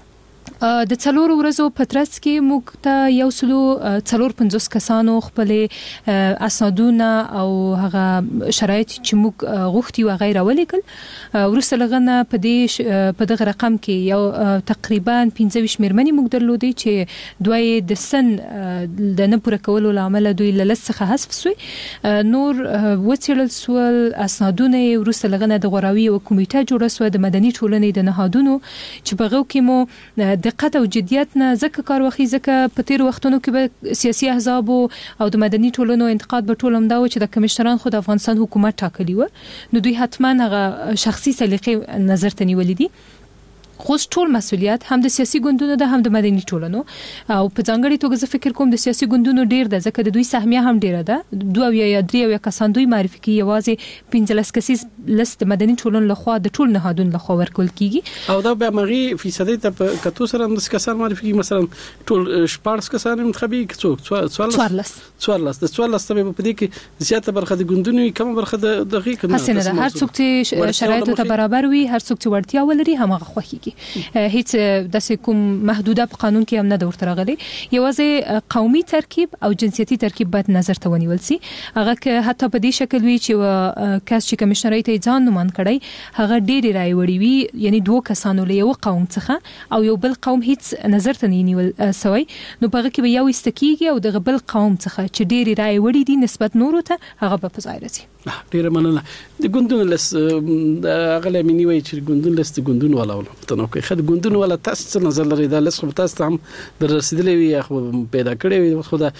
د څلور ورځو په ترڅ کې موږ ته یو سلو 450 کسانو خپل اسنادونه او هغه شرایط چې موږ غوښتي و غیر ولیکل. ورسره لغنه په دغه رقم کې یو تقریبا 25 مېرمنې موږ درلودي چې دوی د سن د نه پوره کولو لامل دوی لسخه حذف شوی. نور وڅېړل سول اسنادونه ورسره لغنه د غوراوي او کمیټه جوړه سو د مدني ټولنې د نهادونو چې په غو کې مو دقت او جديت نه ځکه کار وخی ځکه په تیر وختونو کې به سیاسي احزاب او د مدني ټولنو انتقاد به ټولم دا و چې د کمشنران خو د افغانستان حکومت ټاکلی و نو دوی حتما هغه شخصي سلیقې نظر ته نیولې دي. خو ټول مسولیت هم د سیاسي ګوندونو ده هم د مدني ټولنو او په ځانګړي توګه زه فکر کوم د سیاسي ګوندونو ډیر ده ځکه د دوی سهمیه هم ډیره ده 2 یا 3 کسان دوی معرفي کوي یوازې 15 کسیز لست مدني ټولنو لخوا د ټول نهادونو لخوا ورکول کیږي او دا به مغي فیصدي ته کتو سره د کسان معرفي کوي مثلا ټول 14 کسان منتخبي څوک 14 د 14 ته په دې کې زیاته برخه د ګوندونو کوم برخه د دقیق نه هر څوک چې شرایط ته برابر وي هر څوک چې ورتیا ولري همغه خوخيږي. هیڅ د کوم محدوده په قانون کې هم نه دورته راغلي. یوازې قومي ترکیب او جنسيتي ترکیب باید نظر ته ونیول شي. هغه که حتی په دې شکل وي چې کس چې کمشنري ته ځان نومان کړي هغه ډېری رائے وړي وي یعنی دوه کسانو له یو قوم څخه او یو بل قوم هیڅ نظر ته نه نیول سوی نو په هغه کې به یو استکیږي او د بل قوم څخه چې ډېری رائے وړي دي نسبت نورو ته هغه په ظاهر شي. ډیره مننه. د ګوندونو لس غلې منی وای چې ګوندونو لس ګوندونو ولا ته کوي خد ګوندونو ولا تاسو نظر لري دا لس خو تاسو هم در رسیدلې وي خو پیدا کړې وي خو دا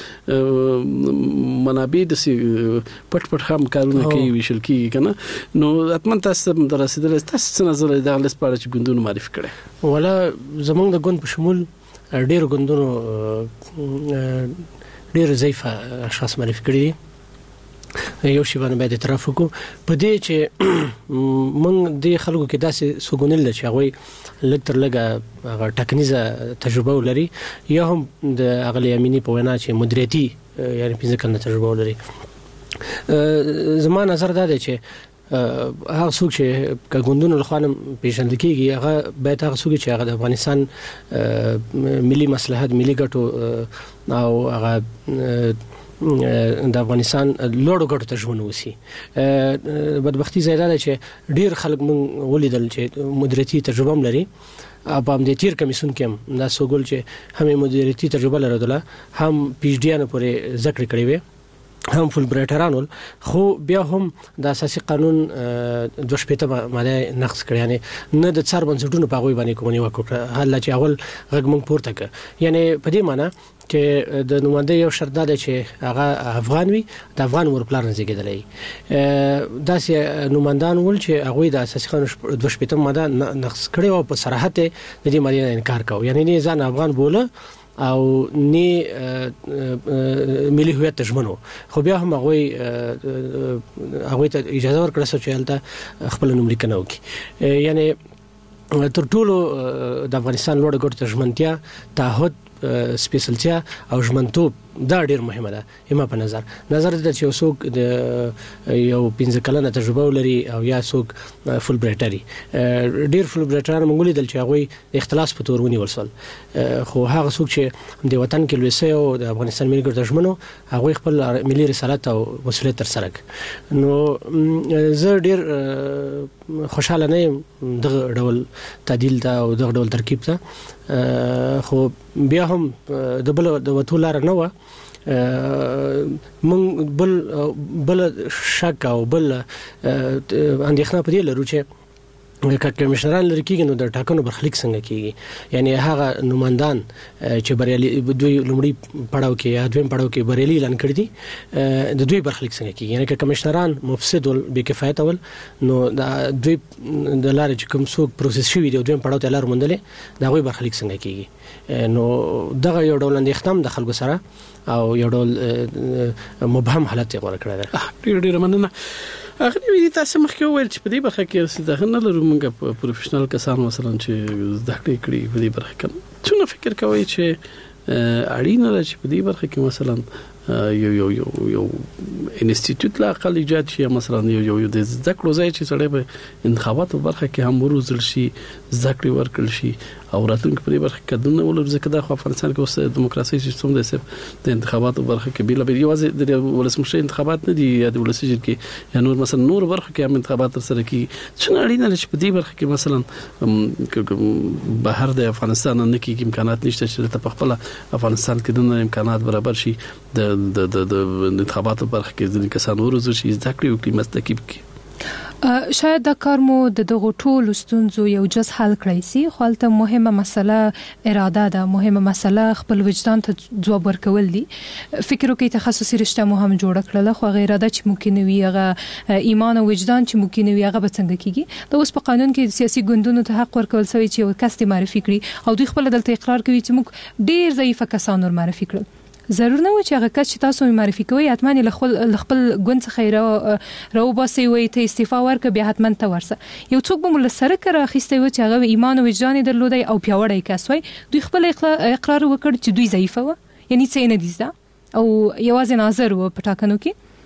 منابع د پټ هم کارونه کوي ویشل کیږي کنه نو اتمن تاسو در رسیدلې تاسو نظر لري دا لس پاره چې ګوندونو معرفي کړي ولا زمونږ د ګوند په شمول ډیر ګوندونو ډیر ضعیفه اشخاص معرفي کړي یو شی باندې باید اعتراف وکړو په دې چې موږ د خلکو کې داسې سګونل چې هغه لکتر لګه ټکنیزه تجربه ولري یا هم د اغلی امینی په وینا چې مدیریتي یعنی فزیکل تجربه ولري. زما نظر دا دی چې هغه څوک چې ګوندونو له خوا پیژندل کیږي هغه باید هغه څوک چې هغه د افغانستان ملي مصلحت ملي ګټو او هغه د افغانستان لوړو ګټو ته ژمن وسی. بدبختی زیاده ده چې ډیر خلک مونږ ولیدل چې مدیریتي تجربه لري. په دې تیر کمیسون کې هم دا سوګل چې هم مدیریتي تجربه لرله، هم پی ایچ ډي ان پورې ذکر کړی وي، هم فول برایټرانول، خو بیا هم د اساسي قانون 2 ماده نقض کړی، یعنی نه د څار بنسټونو په غوي باندې کومه وکړه. حال چې اول غږ مونږ پورته کړ، یعنی په دې معنی چې د نوماندې یو شرط ده چې هغه افغان وي، د افغان ورپلان زیږیدلی. داسې نوماندان ول چې هغه د اساسي قانون 2 ماده نقض کړی او په صراحت د دې ماده انکار کاوه، یعنی نه ځان افغان بوله او نه ملي هویت تجمنو. خو بیا هم هغه ته اجازه ورکړه چې هلته خپل نوم لیکنه وکړي. یعنی تر ټولو د افغانستان لوړ ګټو تجمنتیا، تعهد، سپیشلتیا او ژمنتوب دا ډیر مهمه ده. یما په نظر د چې څوک د یو 15 کلنه تجربه ولري او یا څوک فول برایټری، ډیر فول برایټران موږ لیدل چې هغه اختلاس په تور ونی ورسول، خو هغه څوک چې د وطن کې لوي او د افغانستان ملي ګټو ژمنو هغه خپل ملي رسالت او مسولیت تر سره کړ. نو زه ډیر خوشاله نه یم دغه ډول تعدیل ته او دغه ډول ترکیب ته، خو بیا هم د بل د وټولار نه و مونږ بل شک او بل اندېښنه په دې لرو چې کمیشنران لري کېږي نو د ټاکنو برخلیک څنګه کېږي. یعنی هغه نوماندان چې بریالي دوی لومړی پړاو کې یا دویم پړاو کې بریالي اعلان کړی دي، د دوی برخلیک څنګه کېږي. یعنی کمیشنران مفسد ول بې کفایت ول نو د دوی د لارې چې کوم څوک پروسس شوی دی دویم پړاو ته لار موندلې دا غوي برخلیک څنګه کېږي. نو دغه یو ډول اندېښنه د خلکو سره او یو ډول مبهم حالت غوړه کړی ده. ډیر مننه. اخري وی تاسو مخکې وویل چې په دې برخه کې څه نه لرو موږ پروفیشنل کسان مثلا چې زده کړې کړي په دې برخه کې څونه فکر کوي چې اړینه ده چې په دې برخه کې مثلا یو انسټیټیوټ لا اقل ایجاد شي، مثلا یو د زده کړو ځای چې سړی په انتخاباتو برخه کې هم وروزل شي، زده کړې ورکړل شي او راتلونکي په دې برخه کې کډونه ولر ځکه دا خو افغانستان کې اوس دیموکراسي سیستم دی، صرف د انتخاباتو برخه کې بیل بیل یوازې د ولسمشر انتخابات نه دي یا د ولسمشر کې یا نور مثلا نور برخه کې هم انتخابات سره کې څنګه اړینه ده چې په دې برخه کې مثلا بهر د افغانستان نه کې امکانات نشته چې په خپل افغانستان کې د امکانات برابر شي د انتخاباتو برخه کې ځینې کسان ورزو شي زده کړې وکړي مستقیم کې. شاید دا کار مو د دغه ټولو ستونزو یو جز حل کړی سي، خو هلته مهمه مسله اراده ده، مهمه مسله خپل وجدان ته ځواب ورکول دي. فکر وکړئ تخصصي رشته مو هم جوړ کړله خو غیر اراده چې ممکن وي هغه ایمان او وجدان چې ممکن وي هغه به څنګه کیږي. دا اوس په قانون کې سیاسي ګوندونو ته حق ورکول شوی چې یو کس معرفي کړي او دوی خپل دلته اقرار کوي چې موږ ډیر ضعیف کسان ور معرفي کړل. ضرور نه و چې هغه کس چې تاسو معرفي کوي اتمنې له خپل ګوند څخه راو باسي وي ته استعفا ورکړه بیا حتمن ته ورسه. یو څوک به مل سره کړه اخیسته و چې هغه ایمان او وجدان درلودي او پیاوړی کس وي، دوی خپل اقرار وکړ چې دوی ضعیفه و، یعنی څه نه دي او یوازې ناظر و په ټاکنو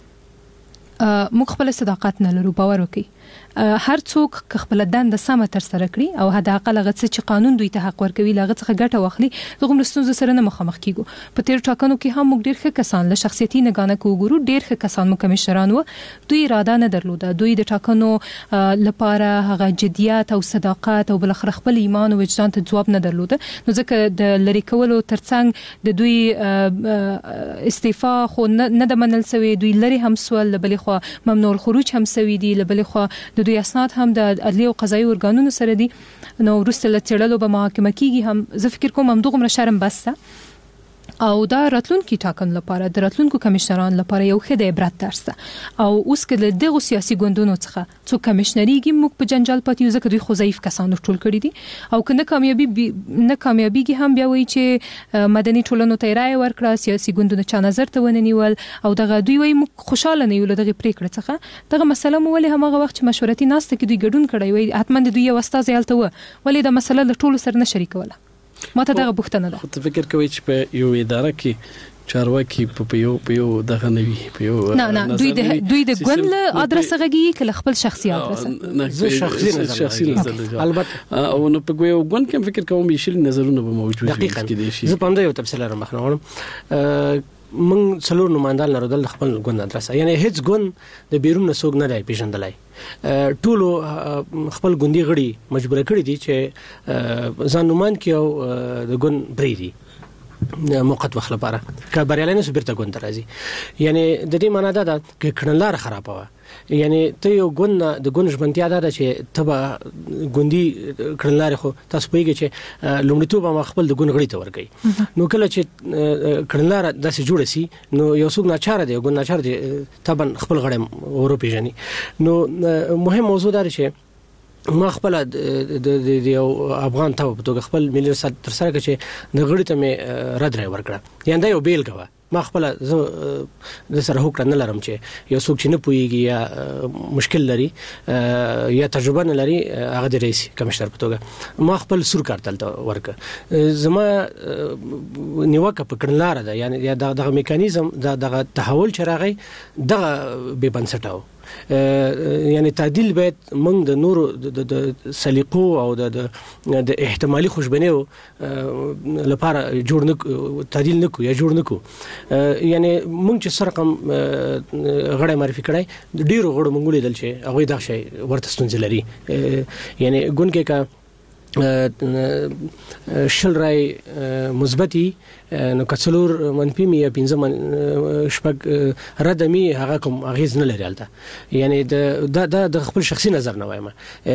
کې. موږ خپل صداقت نه لرو، باور وکړئ. هر څوک خپل دنده سم تر سره کړي او هدا اقل غڅ چې قانون دوی ته حق ورکوي لاغه څخه ګټه واخلي، دغه مستونزه سره نه مخامخ کیږو. په تیر ټاکنو کې هم موږ ډیر ښه کسان له شخصیتي نگانه کوګورو، ډیر ښه کسان مو کمیشنران و، دوی اراده نه درلوده، دوی د ټاکنو لپاره هغه جديات او صداقت او بل اخر خپل ایمان او وجدان ته ځواب نه درلوده. نو ځکه د لری کولو ترڅنګ د دوی استعفا خو نه د منل سوی، دوی لری هم سوال بلې خو ممنوع الخروج هم سوی دی، بلې خو د دوی اسناد هم د عدلي او قضایي ارګانونو سره دي. نو وروسته له څېړلو به محاکمه کیږي. هم زه فکر کوم هم دغه شرم بس او دا راتلونکي ټاکنو لپاره د راتلونکو کمیشنران لپاره یو ښه د عبرت درس ده. او اوس کې دغه سیاسي ګوندونو څخه څو کمیشنریږي موږ په جنجال پاتې یو ځکه دوی خو ضعیف کسان ټول کړی دي او کنه کامیابیږي هم بیا وایي چې مدني ټولنو ته رائے ورکړه، سیاسي ګوندونو چا نظر ته وننیول او دغه دوی وایي موږ خوشاله نه یو دغه پریکړه څخه. دغه مسله مو ولې هغه وخت چې مشورتي ناسته کې دوی ګډون کړی وي حتمن دوی یو استاد یالته و ولې د مسله له ټولو سره نه شریکوله. ماته دغه بوختنه ده. خو فکر کوي چې په یو اداره کې چارواکي په یو دغه نوي په یو نه دوی د ګوند له ادرس غږی کله خپل شخصي ادرس نه شخصي نظر البته او نو په یو ګوند کې فکر کوم چې نظرونه به موجود دي. زه پاندې یو تفصیل را مخنه موږ څلور نمائندان لرو د خپل ګوند ادرسه، یعنی هیڅ ګوند د بیرون نسوګ نه دی پیژندلای. ټول خپل ګوندي غړي مجبور کړی دي چې ځان نومان کې او د ګوند بریدي موقت وخت لپاره که بریالي نه بیرته ګوند راځي. یعنی د دې معنا دا ده چې کړنلار خرابه، یعنی ته یو ګوند د ګوند ژمنتیا ده چې تبا ګوندي کړنلار خو تاسو پیږي چې لومړیتوب ما خپل د ګوند غړي ته ورګي. نو کله چې کړنلار داسې جوړ شي نو یو څوک ناچاره دی، ګوند ناچاره دی، تبا خپل غړي ورو پیژني. نو مهم موضوع دا چې ما خپل د یو افغان ته په توګه خپل ملي رسالت تر سره کړ چې د غړي ته مې رد راي ورکړه. یعنی دا یو بیل غوا ما خپل د سره هوکړه نه لرم چې یو څوک چې نه پويږي یا مشکل لري یا تجربه نه لري هغه د رئیس کمشنر په توګه ما خپل سور کارتل ورکړه. زما نیوکه په کړنلار ده، یعنی دغه میکانیزم دغه تحول چې راغی دغه به بنسټاو. یعنی تعدیل باید موږ د نورو د سلیقو او د احتمالي خوشبینیو لپاره جوړ نه تعدیل نه کو یا جوړ نه کو. یعنی موږ چې سرقم غړې معرفي کړای ډیرو غړو موږ لیدل چې هغه دا شی ورته ستونزې لري. یعنی ګوند کې کا شل رای مثبتي نو کڅلور منفي یا 15 شپږ ردمي هغه کوم اغیز نه لري البته. یعنی د خپل شخصي نظر نه وایم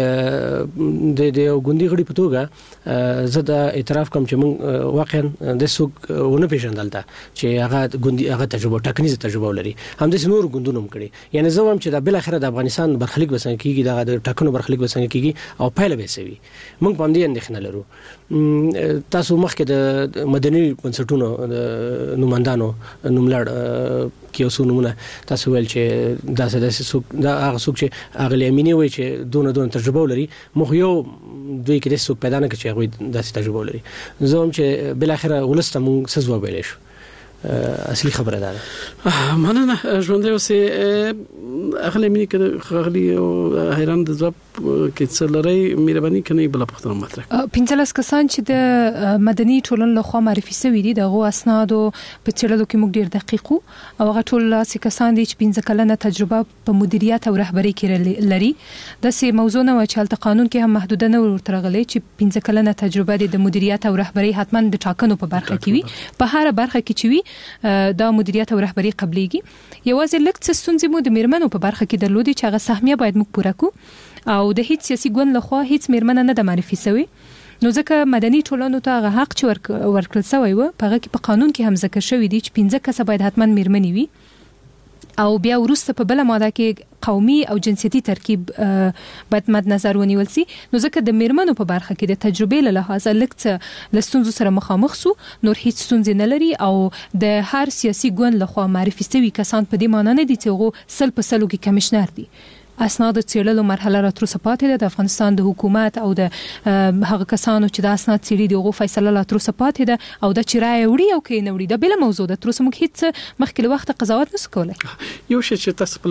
د ګوندي غړي په توګه زه د اعتراف کوم چې موږ واقعا د سوق ونه پیژندلته چې هغه ګوندي هغه تجربه ټاکنیزه تجربه لري، هم د نور ګوندونو کړي. یعنی زه وایم چې د بل اخره د افغانستان برخلیک وسنګ کیږي، د ټاکنو برخلیک وسنګ کیږي او پایله به سوي. موږ په دې اندېښنه لرو. تاسو مخکې د مدني بنسټونو د نوماندانو نوملړ کې اوسو نمونه تاسو ویل چې داسې څوک دا هغه څوک چې هغه لامینه وي چې دونه تجربه لري، مخ یو دوی کې د څوک پیدا نه کړي چې هغه داسې تجربه لري. زه هم چې بل اخره ولسته مونږ سزوا ویلې شو. اصلي خبره ده. مننه ژوندې اوسې اخلي مې کړه غلي او حیران د ځواب کې څه لري مهرباني کني بل پختنه مطرح 15 کسان چې د مدني ټولنې لخوا معرفي شوي دي دغه اسنادو په چیرلو کې موږ ډیر دقیق او هغه ټول کسان دي چې 15 کلنه تجربه په مدیریت او رهبری کې لري. د سه موضوع نه چې حالت قانون کې هم محدوده نه ورترغلي چې 15 کلنه تجربه د مدیریت او رهبری حتما د ټاکنو په برخه کې وي، په هر برخه کې چې وي دا مدیریت او رهبری قبليږي. یوازې لکه څه ستونزې مو د میرمنو په برخه کې درلودي چې هغه سهمیه باید موږ پوره کو او د هیڅ سیاسي ګوند لخوا هیڅ میرمنه نه د معرفي شوی. نو ځکه مدني ټولنو ته هغه حق چې ورکړل شوی و په هغه کې په قانون کې هم ذکر شوی دی چې 15 کسه باید حتما میرمنې وي او بیا ورسته په بل ماده کې قومي او جنسيتي ترکیب باید مد نظر ونیول سي. نو ځکه د میرمنو په برخه کې د تجربې له لحاظه لکه لستونزو سره مخامخ سو نور هیڅ ستونزې نه لري او د هر سیاسي ګوند لخوا معرفي شوی کسان په دې معنی نه دي چې هغه سل په سلو کې کمشنر دي. اسناد څېړلو مرحله را تر سپاتې ده د افغانستان د حکومت او د هغه کسانو چې د اسناد څېړي دغه فیصله لا تر سپاتې ده او د چرای وړي او کې نه وړي د بل موضوع ده تر سمو هیڅ مخکې وخت قضاوت نس کولای. یو شی چې تاسو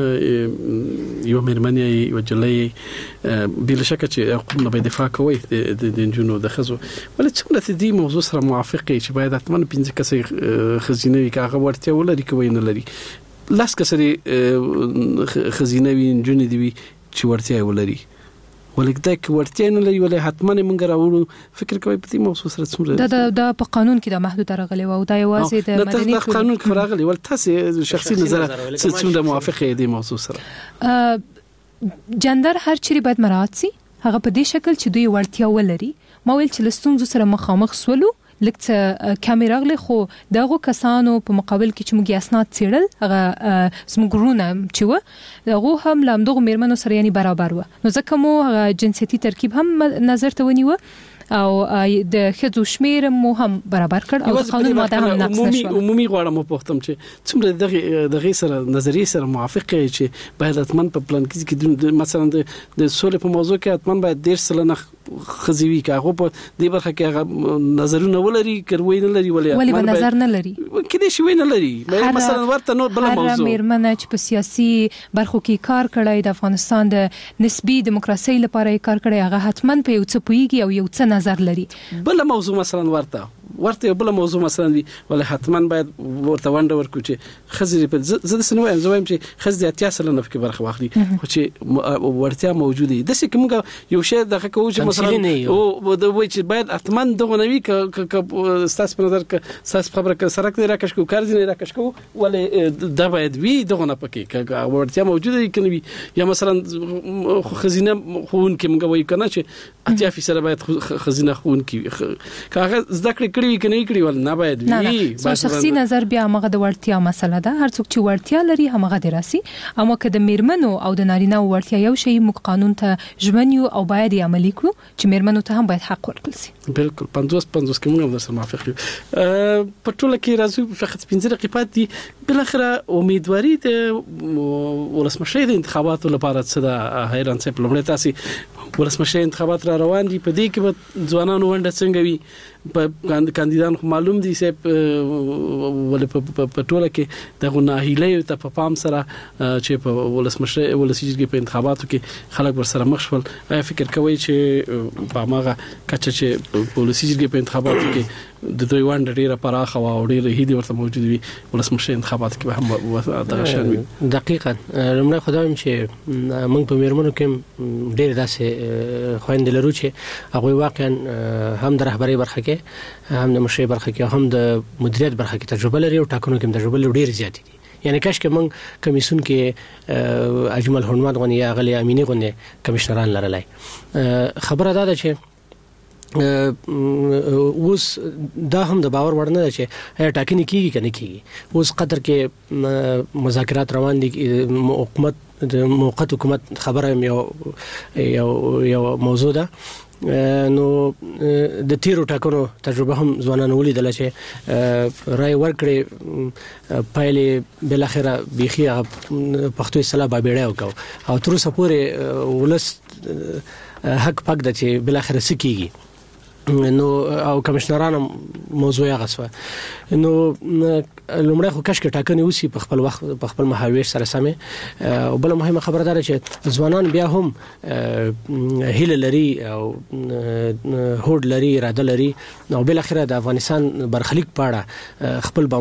په یو مېرمنې یو جلې بل شک چې حقوق به دفاع کوي د جنونو د خزو ولې څنګه دې موضوع سره موافقه چې باید اتمن 15 کسې خزینه کاغه ورته ولري کوي نه لري لاس کسري خزینوي جن دی چې ورته ولري ولکه دا ورته نه لري ولې حتمن مونږ راوړو فکر کوي په دې موضوع سره څومره دا په قانون کې د محدود راغلي او دا یوازې د مدني قانون کې راغلي ول تاسو شخصي نظر څومره موافقه دي موضوع سره جندر هر چیرې باید مراعات سي هغه په دې شکل چې دوی ورته ولري ما ویل چې لستونزو سره مخامخ سولو لکه کیمرا غلي خو دغه کسانو په مقابل کې چې موږ اسناد څېړل هغه سمګرونه چې و هغه هم لامدغه میرمنو سره یعنی برابر و نو ځکه مو هغه جنسيتي ترکیب هم نظر ته ونیو او د خځو شمیر مو هم برابر کړ او قانون ماده هم نقض شو. عمومي غواړم په وختم چې څومره دغه سره نظریه سره موافقه چې باید اتمن په پلان کې مثلا د سولې په موضوع کې اتمن باید 10 خزوي کاغه په دې برخه کې هغه نظرونه ولري کوي نه لري ولې به نظر نه لري کله شي نه لري مثلا ورته نو بل موضوع هر میرمنه چې په سیاسي برخو کې کار کړی د افغانستان د نسبی دیموکراسي لپاره کار کړی هغه حتمان په یو څه پويږي او یو څه نظر لري. بل موضوع مثلا ورته ورته بل موضوع مثلا وي ولې حتمان باید ورته ونده ورکو چې خزر په زده سنوي زویم چې خزر اتیا سره نه فکر برخه واخلي خو چې ورته موجوده د څه کومه یو شی دغه کوو چې مثلا او د وای چې باید حتمان دغه نوي ک ستاسو په نظر ک ستاسو خبره ک سرک نه راکش کو کار نه راکش کو ولې دا باید وی دغه نه پکې ک ورته موجوده کني یا مثلا خزینه خون کې موږ وایو کنه چې اتیا فیصد باید خزینه خون کې کاغه زده کړی کني کړی ول نه باید وی شخصي نظر بیا هغه د ورتیا مسله ده هر څوک چې ورتیا لري هغه دراسي اما که د میرمنو او د نارینه ورتیا یو شی موږ قانون ته ژمنیو او باید یې عملي کړو چې میرمنو ته هم باید حق ورکړل شي بالکل 50 کې موږ هم سره موافق یو په ټوله کې راځو فقط 15 دقیقې دي بل اخره امیدواري د ولسمشر د انتخاباتو لپاره څه د حیران څه پلمړی تاسو ولسمشر انتخابات را روان دي په دې کې به ځوانانو ونده څنګه وي په کاندیدان معلوم دي چې په ټوله کې د غناهیلې ته په پام سره چې په ولسمشر ولسیږي په انتخاباتو کې خلک ور سره مخ شول فکر کوي چې په ماغه کچه چې ولسیږي په انتخاباتو کې د دوی ونده ډیره پراخه او ډیره هیدي ورته موجود وي ولسمشر انتخابات کې به هم دغه شان وي دقیقاً لمړی خدایم چې موږ په میرمنو کې ډېر داسې خويندې لرو چې هغه واقعا هم د رهبری برخه کې هم د مشرۍ برخه کې هم د مدیریت برخه کې تجربه لري او ټاکنو کې تجربه ډېر زیات دي یعنی کاش کې موږ کمیسون کې اجمل هنمات غونې یا غلي امینی غونې کمشنران لرلای خبره ده چې اوس دا هم د باور وړ نه چې ټاکنې کیږي کنه کیږي اوس قطر کې مذاکرات روان دي حکومت د موقت حکومت خبره یو موضوع ده نو د تیرو ټاکنو تجربه هم ځوانانو ولیدل چې رائے ورکړي پایلې بل اخره بيخي پښتو اصطلاح بابېړې وکاو او تر اوسه پورې ولس حق پک د چې بل اخره سکیږي نو او کمشنران موضوع غسوه نو لومړی خو کشک ټاکنې وسی په خپل وخت په خپل مهاویش سره سمه او بل مهمه خبره ده چې ځوانان بیا هم هیله لري او هوډ لري اراده لري او بل اخره د افغانستان برخلیک پاړه خپل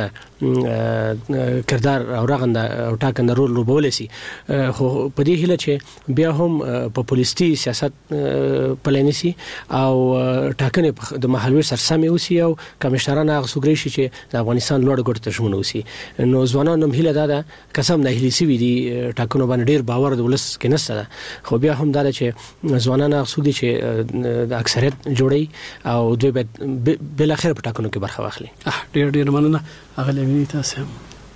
باوسلته کردار او رغنده او ټاکنده رول لوبول شي خو په دې هیله چې بیا هم پاپولیستي سیاست پلانیسي او ټاکنې د محلوي سرسمې وسی او کمشنران هغه سګری شي چې د افغانستان لوړ ګټ تشمون وسی نو ځوانانو هم هیله ده قسم نه هلي سوي دي ټاکنو باندې ډیر باور د ولس کې نشته خو بیا هم دا چې ځوانانو هغه سودي چې د اکثریت جوړي او دوی بل اخر په ټاکنو کې برخه واخلي ډیر مننه هغه لوي تاسو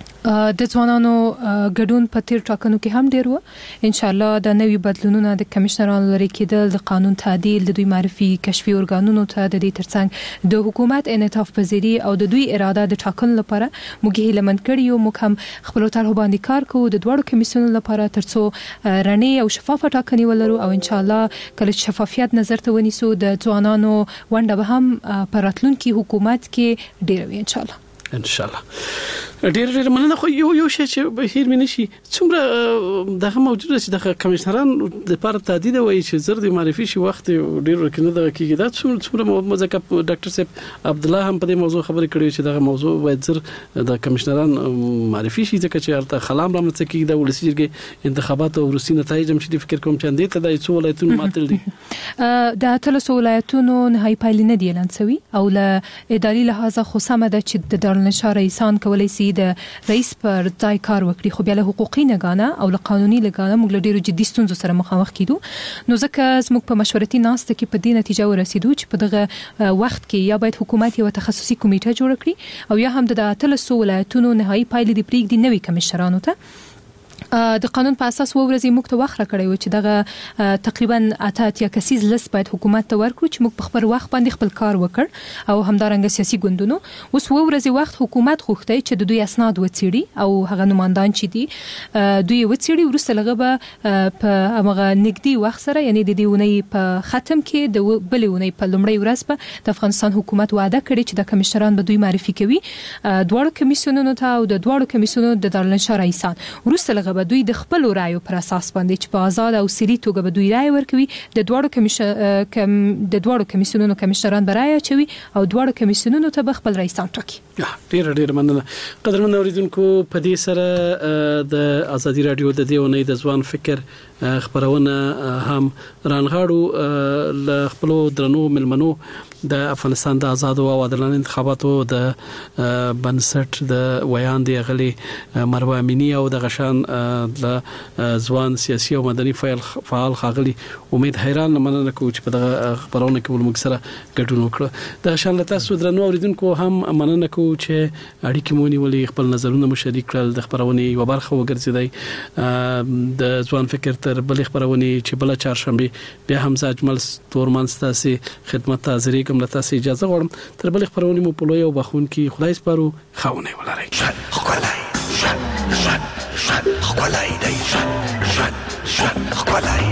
د ځوانانو ګډون په تیر ټاکنو کې هم ډیر و ان شاء الله د نوي بدلونونو د کمشنرانو لري کېدل د قانون تعدیل د دوی معرفي کشفي ارګانونو ته د دې ترڅنګ د حکومت انعطاف پذیری او د دوی اراده د ټاکنو لپاره موږ هیله مند کړی یو موږ هم خپل طرح باندې کار کوو د دوړو کمیسیونو لپاره ترڅو رڼې او شفافه ټاکنې ولرو او ان شاء الله کله شفافیت نظر ته ونیسو د ځوانانو ونده به هم پر راتلونکي حکومت کې ډیر وي ان شاء الله ډیر مننه خو یو شی چې به هیر مینه شي څومره دغه موجوده چې د کمشنران د لپاره تعدید وایي چې زر د معرفي شي وخت ډیر ورکنه دغه کېږي دا څومره مزکه ډاکټر صاحب عبد الله هم په دې موضوع خبرې کړې چې دغه موضوع باید زر د کمشنران معرفي شي ځکه چې ارته خلام رامنځته کېږي د ولسیږي انتخابات او روسي نتایج هم چې فکر کوم چې اندې ته د څو ولایتونو ماتل دي د اتلسو ولایتونو نهایی پایلې نه دی اعلان شوی او له اداري لحاظه خو سم ده چې د دارالنشار رئیسان کولای شي د رئیس پر ځای کار وکړي خو بیا له حقوقي نگانه او له قانوني لګانه موږ ډیرو جدي ستونزو سره مخامخ کیدو نو ځکه زموږ په مشورتي ناسته کې په دې نتیجه ورسېدو چې په دغه وخت کې یا باید حکومت یو تخصصي کمیټه جوړ کړي او یا هم د اتلسو ولایتونو نهایی پایلې د پریږدي نوي کمشنرانو ته د قانون په اساس ورځي موږ ته وخت راکړی و چې دغه تقریبا اته کسیز لست باید حکومت ته ورکړو چې موږ په خبر وخت باندې خپل کار وکړ او همدارنګه سیاسي ګوندونو اوس ورځي وخت حکومت خوښتای چې د دوی اسناد وڅېړي او هغه نمائندان چې دي دوی وڅېړي ورسته لغه به په هغه نګدي وخت سره یعنی د دیونی په ختم کې د بلېونی په لومړی ورځ په د افغانستان حکومت وعده کړی چې د کمشنران به دوی معرفي کوي دواړو کمیسیونونو ته او د دواړو کمیسیونونو د دارالنشار رئیسان ورسته لغه دوی د خپل رایو پر اساس باندې چې په آزاد او سری توګه به دوی رای ورکوي د دواړو کمیسیونونو کمیشنران برای چوي او دواړو کمیسیونونو ته خپل رئیسان ټاکي. ډیر مننه. قدرمن اوریدونکو په دې سره د ازادي رادیو د دیونې د ځوان فکر خبرونه هم رانغاړو ل خپل درنو ملمنو د افغانستان د آزاد او عادلانه انتخاباتو د بنسټ د ویان دی غلي مروه امینی او د غشان د ځوان سیاسي او مدني فعال خاغلی امید حیران مننه کوم چې په دغه خبرونه کې ول مکسره ګډون وکړه. د شان تاسو درنو اوریدونکو هم مننه کوم چې اړیکې مونږ ولې خپل نظرونه مشارک کړل د خبرونه یو برخه وګرځیدای د ځوان فکر تر بل خبرونه چې بل چهارشنبه بیا هم اجمل تورمنځ تاسو خدمت حاضرې کوم تاسو اجازه غواړم تر بل خبرونه مو په لوی او بخون کې خدای سپارو خاونه ولرئ. خولای دی خولای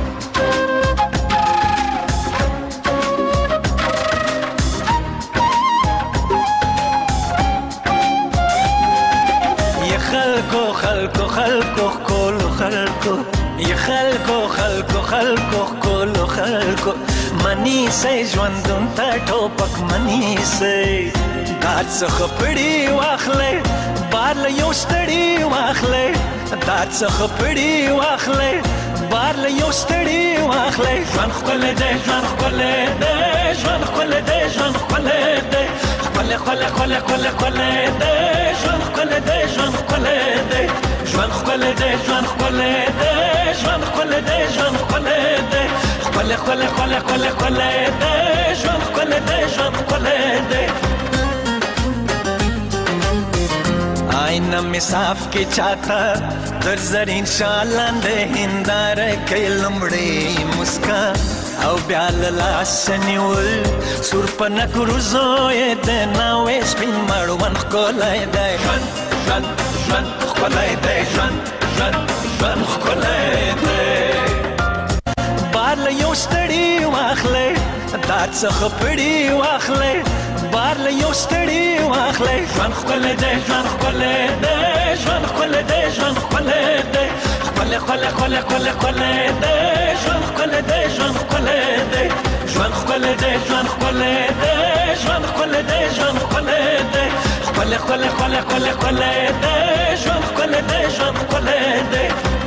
خلقو کولو خلقو یا خلقو کولو خلقو منی سي ژوندون ته ټوپک منی سي دار څخه پړی واخلې بار له یو ستړی واخلې دار څخه پړی واخلې بار له یو ستړی واخلې ژوند خپل دې ژوند خپل دې ژوند خپل دې ژوند خپل دې خپل دې ژوند خپل دې ژوند خپل دې ژوند خپل دې ژوند خپل دې ژوند خپل دې ژوند خپل دې خپل دې ژوند خپل دې ژوند خپل دې آئینه می صاف کې چاته در زرین شالند هندار کې لمړې مسکا او بیا لاس نیول سور پنا کروزوې د ناوې سپین مړون خولای دی ژوند خولای دی ژوند خولای دی بار له یو ستړی واخلې دات څخه پړی واخلې بار له یو ستړی واخلې ژوند خولای دی ژوند خولای دی ژوند خولای دی ژوند خولای دی خولای دی ژوند خولای دی ژوند خولای دی ژوند خولای دی ژوند خولای دی ژوند خولای دی ژوند خولای دی خولای دی ژوند خولای دی ژوند خولای دی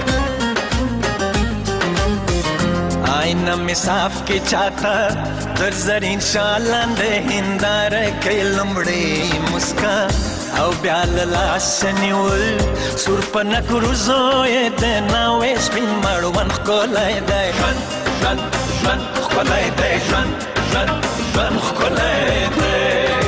آئینه می صاف کې چاته در زرین شالند هندار کې لمړې مسکا او بیا لاس نیول سور پنا کروزوې د ناوې سپین مړون خولای دی ژوند خولای دی ژوند خولای دی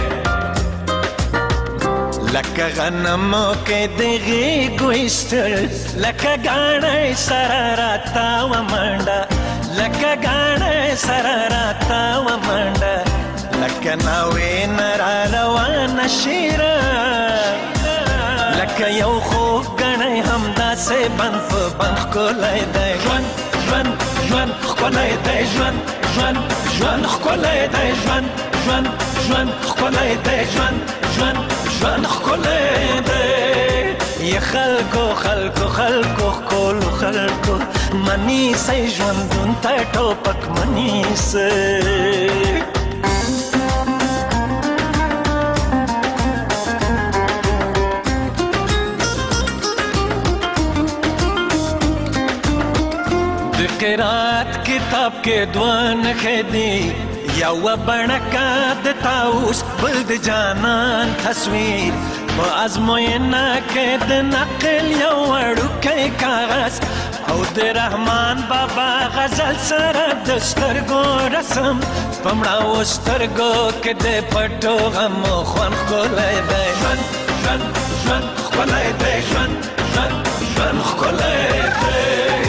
لکه غنمو کې دغه ګوستر لکه غاڼې سره راتا و منډه لکه غاڼې سره راتا و منډه لکه ناوې نرا روان شیره لکه یو خوب غاڼې همدا سه بند په بند خولای دی ژوند خولای دی ژوند خولای دی ژوند خولای دی ژوند خولای دی یا خلقو کولو خلقو منی سي ژوندون ته ټوپک منی سي د قرات کتاب کې دوان خدي یو بڼکا د تاوس بل د جانان تصویر په ازموینه کې د نقل یو وړوکی کاغذ او د رحمان بابا غزل سره د سترګو رسم پمړه و سترګو کې د پټو غم خوان خولای دی ژوند خولای دی ژوند خولای دی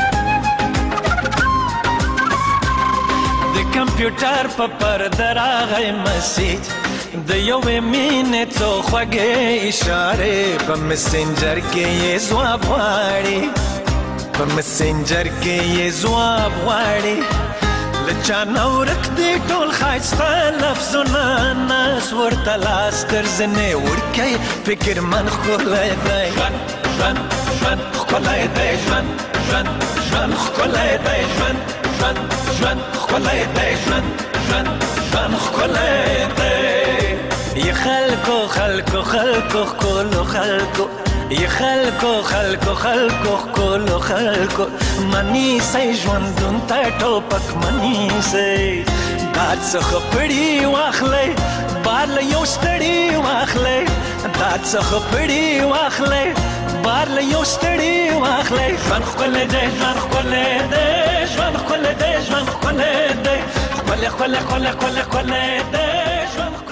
د کمپیوټر په پرده راغی مسیج د یوې مینې څو خوږې اشارې په مسنجر کې یې ځواب غواړي په مسنجر کې یې ځواب غواړي له چا نه ورک دي ټول ښایسته لفظونه ناز ورته لاس تر زنې وړکی فکر من ښکلی دی ژوند ښکلی دی ژوند ښکلی دی ژوند ښکلی دی ژوند ښکلی دی ی خلکو ښکلو خلکو ی خلکو ښکلو خلکو منی سي ژوندون ته ټوپک منی سي دا څخه پړی واخلې بار له یو ستړي واخلې دا څخه پړی واخلې بار له یو ستړي واخلې ژوند ښکلی دی ژوند ښکلی دی ژوند ښکلی دی ژوند ښکلی دی ښکلی دی ژوند